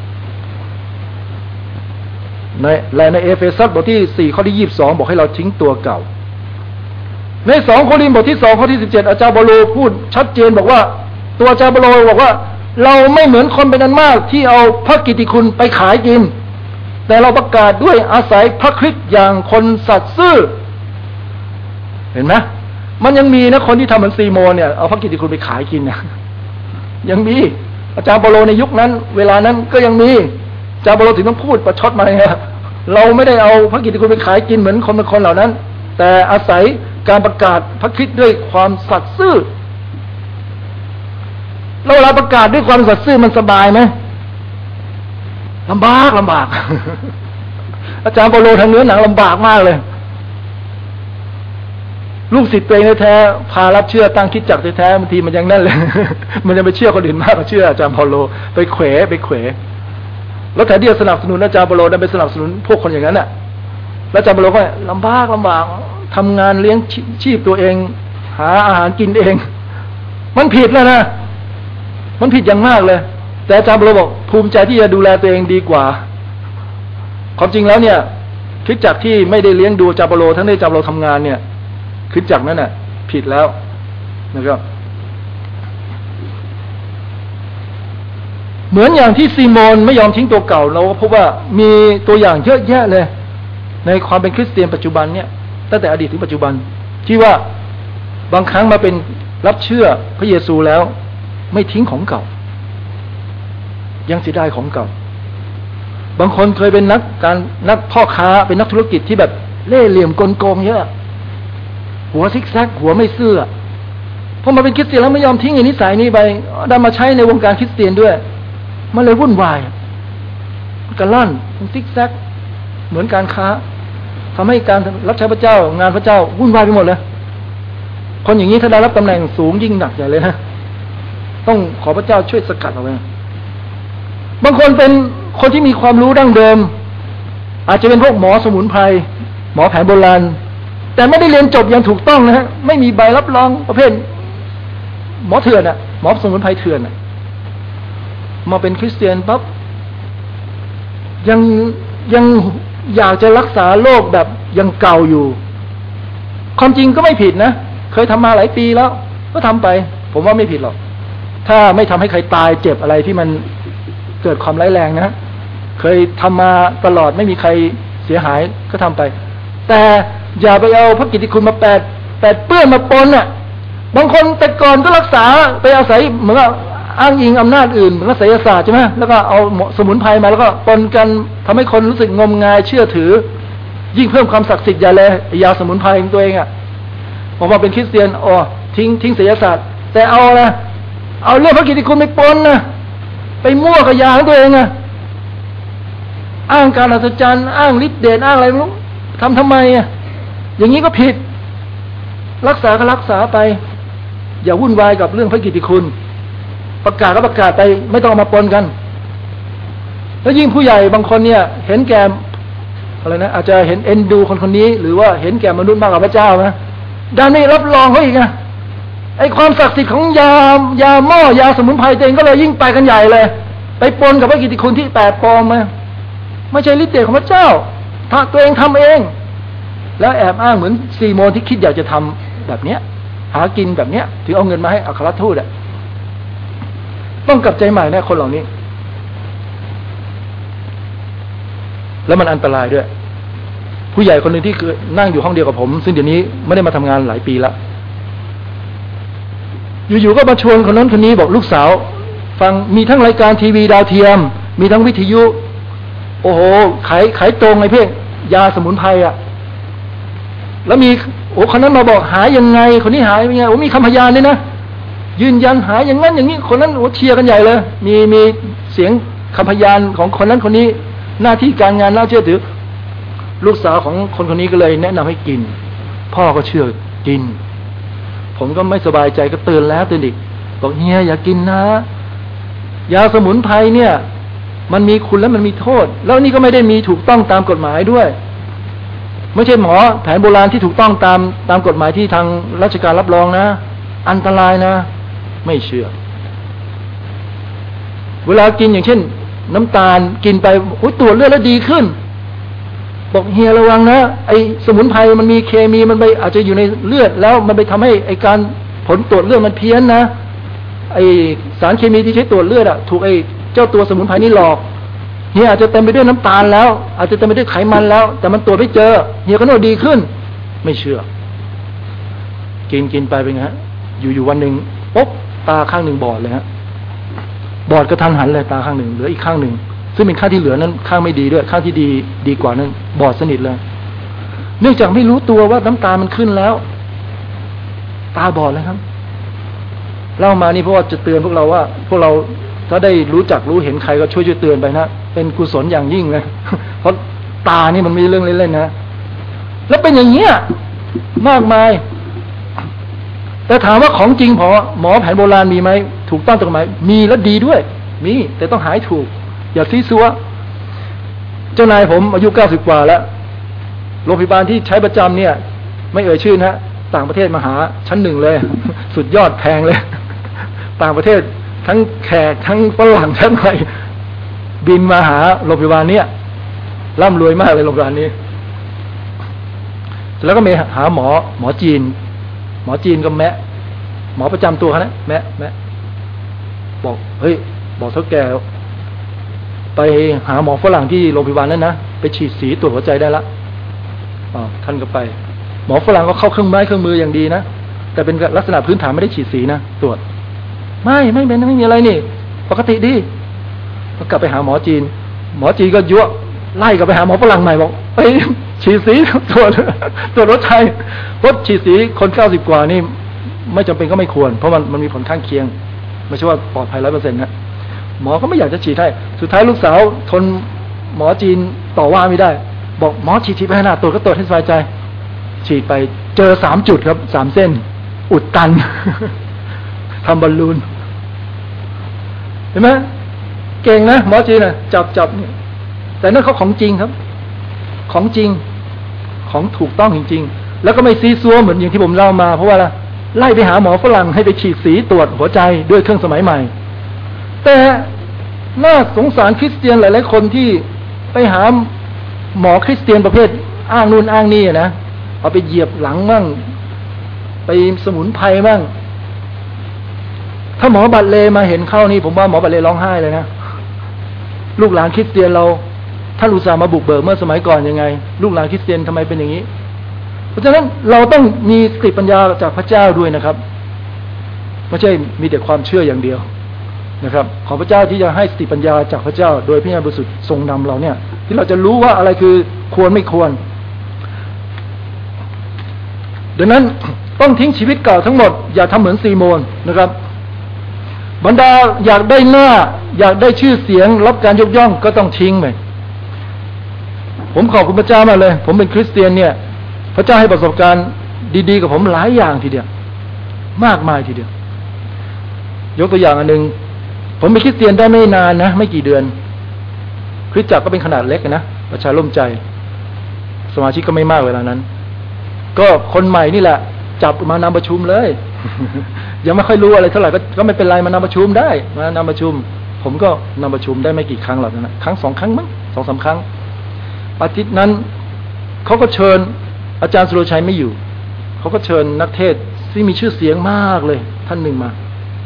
ในและในเอเฟซัสบทที่สี่ข้อที่ยี่สิบสองบอกให้เราทิ้งตัวเก่าในสองโครินธ์บทที่สองข้อที่สิบเจ็ดอาจารย์เปาโลพูดชัดเจนบอกว่าตัวอาจารย์เปาโลบอกว่าเราไม่เหมือนคนเป็นอันมากที่เอาพระกิตติคุณไปขายกินแต่เราประกาศด้วยอาศัยพระคริสต์อย่างคนสัตย์ซื่อเห็นไหมมันยังมีนะคนที่ทำเหมือนซีโมนเนี่ยเอาพระกิตติคุณไปขายกินนะยังมีอาจารย์เปาโลในยุคนั้นเวลานั้นก็ยังมีอาจารย์เปาโลถึงต้องพูดประชดมาไงเราไม่ได้เอาพระกิตติคุณไปขายกินเหมือนคนบางคนเหล่านั้นแต่อาศัยการประกาศพระคริสต์ด้วยความสัตย์ซื่อแล้วเวลาประกาศด้วยความสัตย์ซื่อมันสบายไหมลำบากลำบาก อาจารย์เปาโลทางเนื้อหนังลำบากมากเลยลูกศิษย์ตัวเองแท้พารับเชื่อตั้งคิดจักแท้บางทีมันยังนั่นเลย มันยังไปเชื่อคนอื่นมากกว่าเชื่ออาจารย์เปาโลไปเขวไปเขวแล้วแทนที่จะสนับสนุนอาจารย์เปาโลได้ไปสนับสนุนพวกคนอย่างนั้นน่ะแล้วอาจารย์เปาโลก็ลำบากลำบากทำงานเลี้ยงชีพตัวเองหาอาหารกินเองมันผิดแล้วนะมันผิดอย่างมากเลยแต่อาจารย์เปาโลบอกภูมิใจที่จะดูแลตัวเองดีกว่าความจริงแล้วเนี่ยคริสตจักรที่ไม่ได้เลี้ยงดูอาจารย์เปาโลทั้งที่อาจารย์เปาโลทำงานเนี่ยคริสตจักรนั้นน่ะผิดแล้วนะครับเหมือนอย่างที่ซีโมนไม่ยอมทิ้งตัวเก่าเราก็พบว่ามีตัวอย่างเยอะแยะเลยในความเป็นคริสเตียนปัจจุบันเนี่ยตั้งแต่อดีตถึงปัจจุบันที่ว่าบางครั้งมาเป็นรับเชื่อพระเยซูแล้วไม่ทิ้งของเก่ายังเสียดายของเก่าบางคนเคยเป็นนักการนักพ่อค้าเป็นนักธุรกิจที่แบบเล่ห์เหลี่ยมกลโกงเยอะหัวซิกแซกหัวไม่ซื่อพอมาเป็นคริสเตียนแล้วไม่ยอมทิ้งไอ้นิสัยนี้ไปดันมาใช้ในวงการคริสเตียนด้วยมันเลยวุ่นวายกระล่อนซิกแซกเหมือนการค้าทำให้การรับใช้พระเจ้างานพระเจ้าวุ่นวายไปหมดเลยคนอย่างนี้ถ้าได้รับตำแหน่งสูงยิ่งหนักใหญ่เลยนะต้องขอพระเจ้าช่วยสกัดเอาไว้บางคนเป็นคนที่มีความรู้ดั้งเดิมอาจจะเป็นพวกหมอสมุนไพรหมอแผนโบราณแต่ไม่ได้เรียนจบอย่างถูกต้องนะฮะไม่มีใบรับรองประเภทหมอเถื่อนอ่ะหมอสมุนไพรเถื่อนอ่ะมาเป็นคริสเตียนปั๊บยังยังอยากจะรักษาโรคแบบยังเก่าอยู่ความจริงก็ไม่ผิดนะเคยทำมาหลายปีแล้วก็ทำไปผมว่าไม่ผิดหรอกถ้าไม่ทำให้ใครตายเจ็บอะไรที่มันเกิดความร้ายแรงนะเคยทำมาตลอดไม่มีใครเสียหายก็ทำไปแต่อย่าไปเอาพระกิตติคุณมาแปดแปดเปื้อนมาปนอ่ะบางคนแต่ก่อนก็รักษาไปอาศัยเหมือนกับอ้างอิงอำนาจอื่นเหมือนกับไสยศาสตร์ใช่ไหมแล้วก็เอาสมุนไพรมาแล้วก็ปนกันทำให้คนรู้สึกงมงายเชื่อถือยิ่งเพิ่มความศักดิ์สิทธิ์อย่าเลยยาสมุนไพรของตัวเองอ่ะบอกว่าเป็นคริสเตียนอ๋อทิ้งทิ้งไสยศาสตร์แต่เอานะเอาเรื่องพระกิตติคุณไปปนนะไปมั่วกับยาของตัวเองอ่ะอ้างการอัศจรรย์อ้างฤทธิ์เดชอ้างอะไรไม่รู้ทำทำไมอ่ะอย่างนี้ก็ผิดรักษาก็รักษาไปอย่าวุ่นวายกับเรื่องพระกิตติคุณประกาศก็ประกาศไปไม่ต้องมาปนกันแล้วยิ่งผู้ใหญ่บางคนเนี่ยเห็นแก่อะไรนะอาจจะเห็นเอ็นดูคนคนนี้หรือว่าเห็นแก่มนุษย์มากกว่าพระเจ้านะด้านนี้รับรองเขาอีกนะไอ้ความศักดิ์สิทธิ์ของยายาหม้อยาสมุนไพรตัวเองก็เลยยิ่งไปกันใหญ่เลยไปปนกับพระกิตติคุณที่แปดปลอมมาไม่ใช่ฤทธิ์เดชของพระเจ้าถ้าตัวเองทำเองแล้วแอบอ้างเหมือนซีโมนที่คิดอยากจะทำแบบเนี้ยหากินแบบเนี้ยถือเอาเงินมาให้อัครทูตอ่ะต้องกลับใจใหม่แน่คนเหล่านี้แล้วมันอันตรายด้วยผู้ใหญ่คนหนึ่งที่คือนั่งอยู่ห้องเดียวกับผมซึ่งเดี๋ยวนี้ไม่ได้มาทำงานหลายปีละอยู่ๆก็มาชวนคนนั้นคนนี้บอกลูกสาวฟังมีทั้งรายการทีวีดาวเทียมมีทั้งวิทยุโอ้โหขายขายตรงไอ้เพ่งยาสมุนไพรอ่ะแล้วมีโอ้คนนั้นมาบอกหายังไงคนนี้หายังไงโอ้มีคำพยานด้วยนะยืนยันหาอย่างนั้นอย่างนี้คนนั้นโอ้เชียร์กันใหญ่เลยมีมีเสียงคำพยานของคนนั้นคนนี้หน้าที่การงานน่าเชื่อถือลูกสาวของคนคนนี้ก็เลยแนะนำให้กินพ่อก็เชื่อกินผมก็ไม่สบายใจก็เตือนแล้วเตือนอีกบอกเฮียอย่ากินนะยาสมุนไพรเนี่ยมันมีคุณและมันมีโทษแล้วนี่ก็ไม่ได้มีถูกต้องตามกฎหมายด้วยไม่ใช่หมอแผนโบราณที่ถูกต้องตามตามกฎหมายที่ทางราชการรับรองนะอันตรายนะไม่เชื่อเวลากินอย่างเช่นน้ำตาลกินไปโอ้ยตรวจเลือดแล้วดีขึ้นบอกเฮียระวังนะไอสมุนไพรมันมีเคมีมันไปอาจจะอยู่ในเลือดแล้วมันไปทำให้ไอการผลตรวจเลือดมันเพี้ยนนะไอสารเคมีที่ใช้ตรวจเลือดอะถูกไอเจ้าตัวสมุนไพรนี่หลอกเฮียอาจจะเต็มไปด้วยน้ำตาลแล้วอาจจะเต็มไปด้วยไขมันแล้วแต่มันตรวจไม่เจอเฮียก็โน่ดีขึ้นไม่เชื่อกินกินไปเป็นไงฮะอยู่อยู่วันหนึ่งปุ๊บตาข้างหนึ่งบอดเลยฮะบอดกระทันหันเลยตาข้างหนึ่งเหลืออีกข้างหนึ่งซึ่งเป็นข้างที่เหลือนั้นข้างไม่ดีด้วยข้างที่ดีดีกว่านั้นบอดสนิทเลยเนื่องจากไม่รู้ตัวว่าน้ำตามันขึ้นแล้วตาบอดเลยครับเล่ามานี่เพราะว่าจะเตือนพวกเราว่าพวกเราถ้าได้รู้จักรู้เห็นใครก็ช่วยช่วยเตือนไปนะเป็นกุศลอย่างยิ่งเลยเพราะตานี่มันไม่ใช่เรื่องเล่นๆนะแล้วเป็นอย่างเงี้ยมากมายแต่ถามว่าของจริงพอหมอแผนโบราณมีไหมถูกต้องตรงไหมมีและดีด้วยมีแต่ต้องหายถูกอย่าซีซัวเจ้านายผมอายุเก้าสิบกว่าแล้วโรงพยาบาลที่ใช้ประจำเนี่ยไม่เอ่ยชื่อนะต่างประเทศมาหาชั้นหนึ่งเลยสุดยอดแพงเลยต่างประเทศทั้งแขกทั้งฝรั่งทั้งอะไรบินมาหาโรงพยาบาลเนี่ยร่ำรวยมากเลยโรงพยาบาลนี้แล้วก็มีหาหมอหมอจีนหมอจีนก็แมะหมอประจำตัวเขานะแมะแมะบอกเฮ้ยบอกเท่าแก่ไปหาหมอฝรั่งที่โรงพยาบาลนั้นนะไปฉีดสีตรวจหัวใจได้ละอ๋อท่านก็ไปหมอฝรั่งก็เข้าเครื่องไม้เครื่องมืออย่างดีนะแต่เป็นลักษณะพื้นฐานไม่ได้ฉีดสีนะตรวจไม่ไม่เป็นไม่มีอะไรนี่ปกติดีก็กลับไปหาหมอจีนหมอจีนก็ยั่วไล่กลับไปหาหมอฝรั่งใหม่บอกไปฉีดสีตรวจตรวจหัวใจเพราะฉีดสีคนเก้าสิบกว่านี่ไม่จำเป็นก็ไม่ควรเพราะมันมันมีผลข้างเคียงไม่ใช่ว่าปลอดภัยร้อยเปอร์เซ็นต์นะหมอก็ไม่อยากจะฉีดให้สุดท้ายลูกสาวทนหมอจีนต่อว่าไม่ได้บอกหมอฉีดฉีดไปขนาดตรวจก็ตรวจให้สบายใจฉีดไปเจอสามจุดครับสามเส้นอุดตันทำบอลลูนเห็นไหมเก่งนะหมอจีนนะจับจับเนี่ยแต่นั่นเขาของจริงครับของจริงของถูกต้องจริงๆแล้วก็ไม่ซีซัวเหมือนอย่างที่ผมเล่ามาเพราะว่าไล่ไปหาหมอฝรั่งให้ไปฉีดสีตรวจหัวใจด้วยเครื่องสมัยใหม่แต่น่าสงสารคริสเตียนหลายๆคนที่ไปหาหมอคริสเตียนประเภทอ้างนู่นอ้างนี่นะเอาไปเหยียบหลังมั่งไปสมุนไพรมั่งถ้าหมอบัตเลมาเห็นเข้านี่ผมว่าหมอบัตเลร้องไห้เลยนะลูกหลานคริสเตียนเราท่านอุตส่าห์มาบุกเบิกเมื่อสมัยก่อนยังไงลูกหลานคริสเตียนทำไมเป็นอย่างนี้เพราะฉะนั้นเราต้องมีสติปัญญาจากพระเจ้าด้วยนะครับไม่ใช่มีแต่ความเชื่ออย่างเดียวนะครับขอพระเจ้าที่จะให้สติปัญญาจากพระเจ้าโดยพระญาณบริสุทธิ์ทรงนำเราเนี่ยที่เราจะรู้ว่าอะไรคือควรไม่ควรดังนั้นต้องทิ้งชีวิตเก่าทั้งหมดอย่าทำเหมือนซีโมนนะครับบรรดาอยากได้หน้าอยากได้ชื่อเสียงรับการยกย่องก็ต้องทิ้งไปผมขอบคุณพระเจ้ามากเลยผมเป็นคริสเตียนเนี่ยพระเจ้าให้ประสบการณ์ดีๆกับผมหลายอย่างทีเดียวมากมายทีเดียวยกตัวอย่างอันหนึ่งผมเป็นคริสเตียนได้ไม่นานนะไม่กี่เดือนคริสตจักรก็เป็นขนาดเล็กนะประชาร่มใจสมาชิกก็ไม่มากเวลานั้นก็คนใหม่นี่แหละจับมานำประชุมเลย ยังไม่ค่อยรู้อะไรเท่าไหร่ก็ก็ไม่เป็นไรมานำประชุมได้มานำประชุมผมก็นำประชุมได้ไม่กี่ครั้งหรอกนะครั้งสองครั้งมั้งสองสาครั้งอาทิตย์นั้นเขาก็เชิญอาจารย์สุรชัยไม่อยู่เขาก็เชิญนักเทศน์ที่มีชื่อเสียงมากเลยท่านหนึ่งมา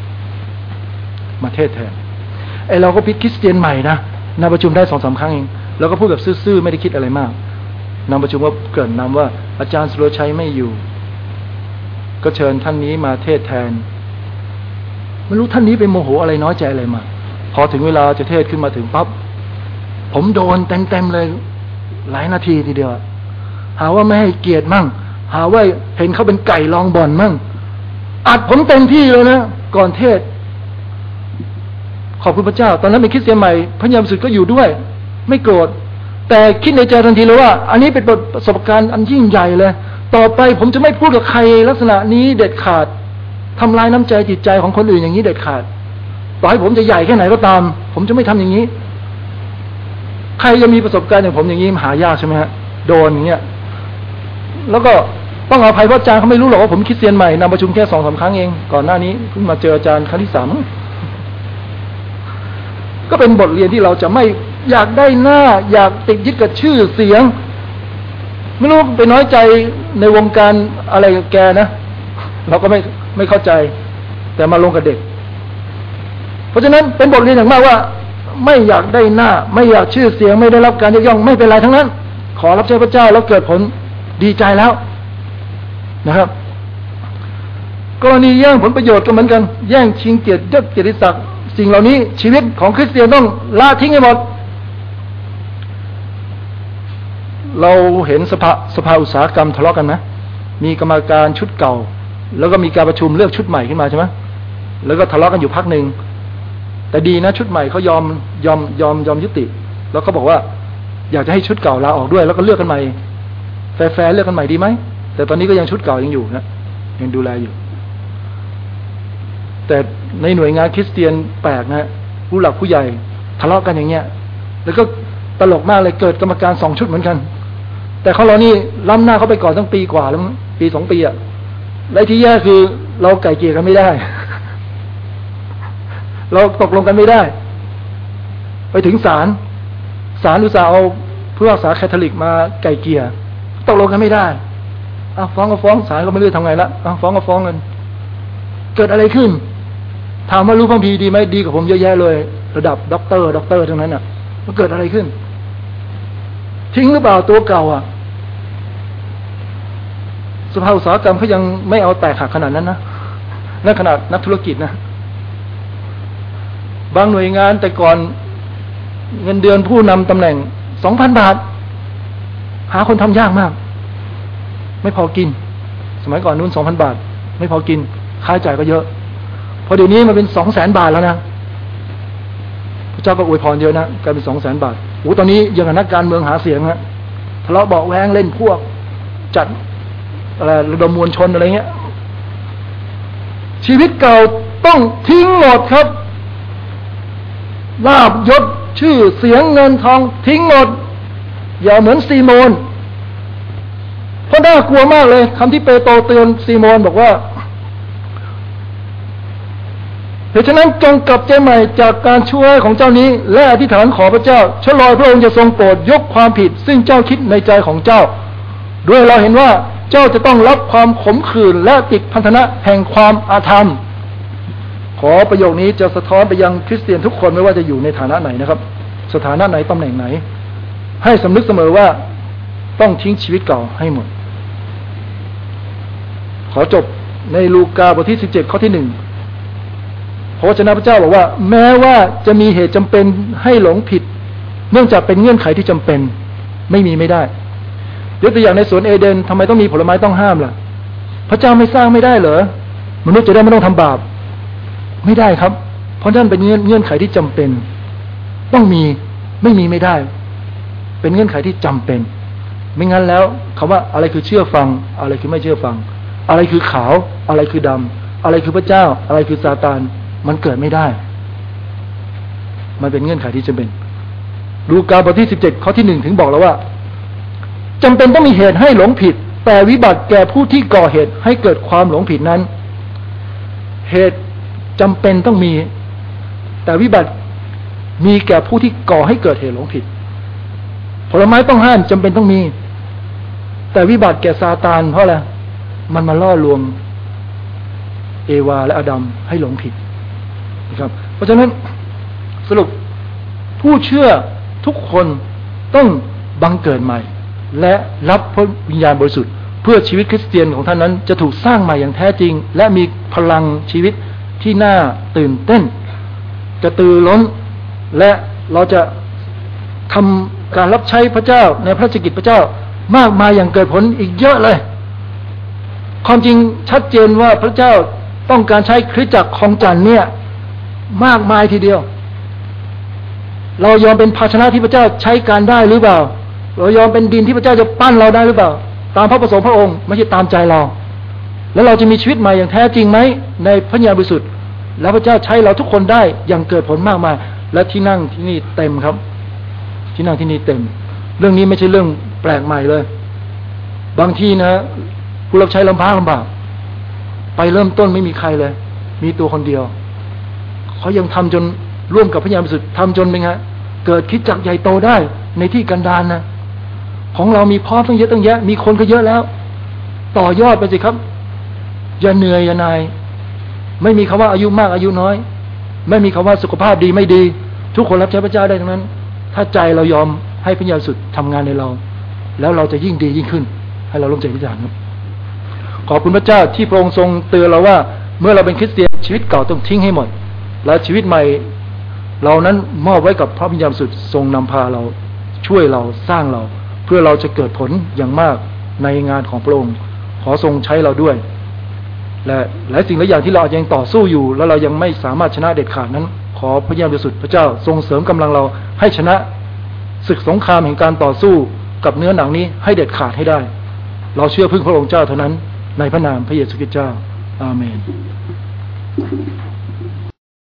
มาเทศแทนไอเราก็พิคริสเตียนใหม่นะนำประชุมได้สองสามครั้งเองแล้วก็พูดแบบซื่อๆไม่ได้คิดอะไรมากนำประชุมว่าเกิดนำว่าอาจารย์สุรชัยไม่อยู่ก็เชิญท่านนี้มาเทศแทนไม่รู้ท่านนี้ไปโมโหอะไรน้อยใจอะไรมาพอถึงเวลาจะเทศขึ้นมาถึงปั๊บผมโดนเต็มๆเลยหลายนาทีทีเดียวหาว่าไม่ให้เกียรติมั่งหาว่าเห็นเขาเป็นไก่ลองบ่อนมั่งอัดผมเต็มที่เลยนะก่อนเทศขอบคุณพระเจ้าตอนนั้นเป็นคริสเตียนใหม่พระยามสุดก็อยู่ด้วยไม่โกรธแต่คิดในใจทันทีเลยว่าอันนี้เป็นประสบการณ์อันยิ่งใหญ่เลยต่อไปผมจะไม่พูดกับใครลักษณะนี้เด็ดขาดทำลายน้ำใจจิตใจของคนอื่นอย่างนี้เด็ดขาดต่อให้ผมจะใหญ่แค่ไหนก็ตามผมจะไม่ทำอย่างนี้ใครจะมีประสบการณ์อย่างผมอย่างนี้หายากใช่ไหมฮะโดนอย่างเงี้ยแล้วก็ต้องอภัยเพราะอาจารย์เขาไม่รู้หรอกว่าผมคริสเตียนใหม่นำประชุมแค่สองสามครั้งเองก่อนหน้านี้เพิ่งมาเจออาจารย์ครั้งที่สามก็เป็นบทเรียนที่เราจะไม่อยากได้หน้าอยากติดยึดกับชื่อเสียงไม่รู้ไปน้อยใจในวงการอะไรกับแกนะเราก็ไม่ไม่เข้าใจแต่มาลงกับเด็กเพราะฉะนั้นเป็นบทเรียนอย่างมากว่าไม่อยากได้หน้าไม่อยากชื่อเสียงไม่ได้รับการยกย่องไม่เป็นไรทั้งนั้นขอรับใช้พระเจ้าแล้วเกิดผลดีใจแล้วนะครับกรณีแย่งผลประโยชน์ก็เหมือนกันแย่งชิงเกียรติยศเกียรติศักดิ์สิ่งเหล่านี้ชีวิตของคริสเตียนต้องละทิ้งให้หมดเราเห็นสภาสภาอุตสาหกรรมทะเลาะกันไหมมีกรรมการชุดเก่าแล้วก็มีการประชุมเลือกชุดใหม่ขึ้นมาใช่ไหมแล้วก็ทะเลาะกันอยู่พักหนึ่งแต่ดีนะชุดใหม่เขายอมยอมยอมยอมยุติแล้วเขาบอกว่าอยากจะให้ชุดเก่าลาออกด้วยแล้วก็เลือกกันใหม่แฟร์ๆเลือกกันใหม่ดีไหมแต่ตอนนี้ก็ยังชุดเก่ายังอยู่นะยังดูแลอยู่แต่ในหน่วยงานคริสเตียนแปลกนะผู้หลักผู้ใหญ่ทะเลาะกันอย่างเงี้ยแล้วก็ตลกมากเลยเกิดกรรมการสองชุดเหมือนกันแต่เขาเรานี่ล้ำหน้าเขาไปก่อนตั้งปีกว่าแล้วปีสองปีอะและที่แย่คือเราไก่เกลี่ยกันไม่ได้เราตกลงกันไม่ได้ไปถึงศาลศาลอุตส่าห์เอาผู้พิพากษาแคทอลิกมาไก่เกลี่ยตกลงกันไม่ได้อ่ะฟ้องก็ฟ้องศาลก็ไม่รู้ทำไงละอ่ะฟ้องก็ฟ้องกันเกิดอะไรขึ้นถามว่ารู้พระคัมภีร์ดีไหมดีกว่าผมเยอะแยะเลยระดับด็อกเตอร์ด็อกเตอร์ทั้งนั้นอ่ะมันเกิดอะไรขึ้นทิ้งหรือเปล่าตัวเก่าอ่ะสภาอุตสาหกรรมเขายังไม่เอาแตกหักขนาดนั้นนะนั่นขนาดนักธุรกิจนะบางหน่วยงานแต่ก่อนเงินเดือนผู้นำตำแหน่งสองพันบาทหาคนทำยากมากไม่พอกินสมัยก่อนนู้นสองพันบาทไม่พอกินค่าใช้จ่ายก็เยอะพอเดี๋ยวนี้มันเป็นสองแสนบาทแล้วนะพระเจ้าก็อวยพรเยอะนะกลายเป็นสองแสนบาทโอ้ตอนนี้ยังกับนักการเมืองหาเสียงฮะทะเลาะเบาะแว้งเล่นพวกจัดอะไรระดมมวลชนอะไรเงี้ยชีวิตเก่าต้องทิ้งหมดครับลาภยศชื่อเสียงเงินทองทิ้งหมดอย่าเหมือนซีโมนเพราะน่ากลัวมากเลยคำที่เปโตรเตือนซีโมนบอกว่าเหตุฉะนั้นจงกลับใจใหม่จากการชั่วของเจ้านี้และอธิษฐานขอพระเจ้าฉลอยพระองค์จะทรงโปรดยกความผิดซึ่งเจ้าคิดในใจของเจ้าด้วยเราเห็นว่าเจ้าจะต้องรับความขมขื่นและติดพันธนะแห่งความอาธรรมขอประโยคนี้จะสะท้อนไปยังคริสเตียนทุกคนไม่ว่าจะอยู่ในฐานะไหนนะครับสถานะไหนตำแหน่งไหนให้สำนึกเสมอว่าต้องทิ้งชีวิตเก่าให้หมดขอจบในลูกาบทที่สิบเจ็ดข้อที่หนึ่งพระวจนะพระเจ้าบอกว่าแม้ว่าจะมีเหตุจำเป็นให้หลงผิดเนื่องจากเป็นเงื่อนไขที่จำเป็นไม่มีไม่ได้ยกตัวอย่างในสวนเอเดนทำไมต้องมีผลไม้ต้องห้ามล่ะพระเจ้าไม่สร้างไม่ได้เหรอมนุษย์จะได้ไม่ต้องทำบาปไม่ได้ครับเพราะนั่นเป็นเงื่อนไขที่จำเป็นต้องมีไม่มีไม่ได้เป็นเงื่อนไขที่จำเป็นไม่งั้นแล้วคำว่าอะไรคือเชื่อฟังอะไรคือไม่เชื่อฟังอะไรคือขาวอะไรคือดำอะไรคือพระเจ้าอะไรคือซาตานมันเกิดไม่ได้มันเป็นเงื่อนไขที่จำเป็นลูกาบทที่สิบเจ็ดข้อที่หนึ่งถึงบอกแล้วว่าจำเป็นต้องมีเหตุให้หลงผิดแต่วิบัติแก่ผู้ที่ก่อเหตุให้เกิดความหลงผิดนั้นเหตุจำเป็นต้องมีแต่วิบัติมีแก่ผู้ที่ก่อให้เกิดเหตุหลงผิดผลไม้ต้องห้ามจำเป็นต้องมีแต่วิบัติแก่ซาตานเพราะอะไรมันมาล่อลวงเอวาและอาดัมให้หลงผิดนะครับเพราะฉะนั้นสรุปผู้เชื่อทุกคนต้องบังเกิดใหม่และรับพระวิญญาณบริสุทธิ์เพื่อชีวิตคริสเตียนของท่านนั้นจะถูกสร้างใหม่อย่างแท้จริงและมีพลังชีวิตที่น่าตื่นเต้นกระตือร้นและเราจะทำการรับใช้พระเจ้าในพระราชกิจพระเจ้ามากมายอย่างเกิดผลอีกเยอะเลยความจริงชัดเจนว่าพระเจ้าต้องการใช้คริสตจักรของจันทร์เนี่ยมากมายทีเดียวเรายอมเป็นภาชนะที่พระเจ้าใช้การได้หรือเปล่าเรายอมเป็นดินที่พระเจ้าจะปั้นเราได้หรือเปล่าตามพระประสงค์พระองค์ไม่ใช่ตามใจเราแล้วเราจะมีชีวิตใหม่อย่างแท้จริงไหมในพระญาณบริสุทธิ์แล้วพระเจ้าใช้เราทุกคนได้อย่างเกิดผลมากมายและที่นั่งที่นี่เต็มครับที่นั่งที่นี่เต็มเรื่องนี้ไม่ใช่เรื่องแปลกใหม่เลยบางที่นะผู้รับใช้ลำบากลำบากไปเริ่มต้นไม่มีใครเลยมีตัวคนเดียวเขายังทำจนร่วมกับพระญาณบริสุทธิ์ทำจนเป็นไงเกิดคริสตจักรใหญ่โตได้ในที่กันดาร นะของเรามีพร้อมตั้งเยอะตั้งแยะมีคนก็เยอะแล้วต่อยอดไปสิครับอย่าเหนื่อยอย่านายไม่มีคำว่าอายุมากอายุน้อยไม่มีคำว่าสุขภาพดีไม่ดีทุกคนรับใช้พระเจ้าได้ทั้งนั้นถ้าใจเรายอมให้พระญาณบริสุทธิ์ทำงานในเราแล้วเราจะยิ่งดียิ่งขึ้นให้เราร่วมใจอธิษฐานครับขอบคุณพระเจ้าที่พระองค์ทรงเตือนเราว่าเมื่อเราเป็นคริสเตียนชีวิตเก่าต้องทิ้งให้หมดและชีวิตใหม่เรานั้นมอบไว้กับพระวิญญาณบริสุทธิ์ทรงนำพาเราช่วยเราสร้างเราเพื่อเราจะเกิดผลอย่างมากในงานของพระองค์ขอทรงใช้เราด้วยและหลายสิ่งหลายอย่างที่เรายังต่อสู้อยู่แล้วเรายังไม่สามารถชนะเด็ดขาดนั้นขอพระวิญญาณบริสุทธิ์พระเจ้าทรงเสริมกำลังเราให้ชนะศึกสงครามแห่งการต่อสู้กับเนื้อหนังนี้ให้เด็ดขาดให้ได้เราเชื่อพึ่งพระองค์เจ้าเท่านั้นในพระนามพระเยซูคริสต์เจ้าอาเมน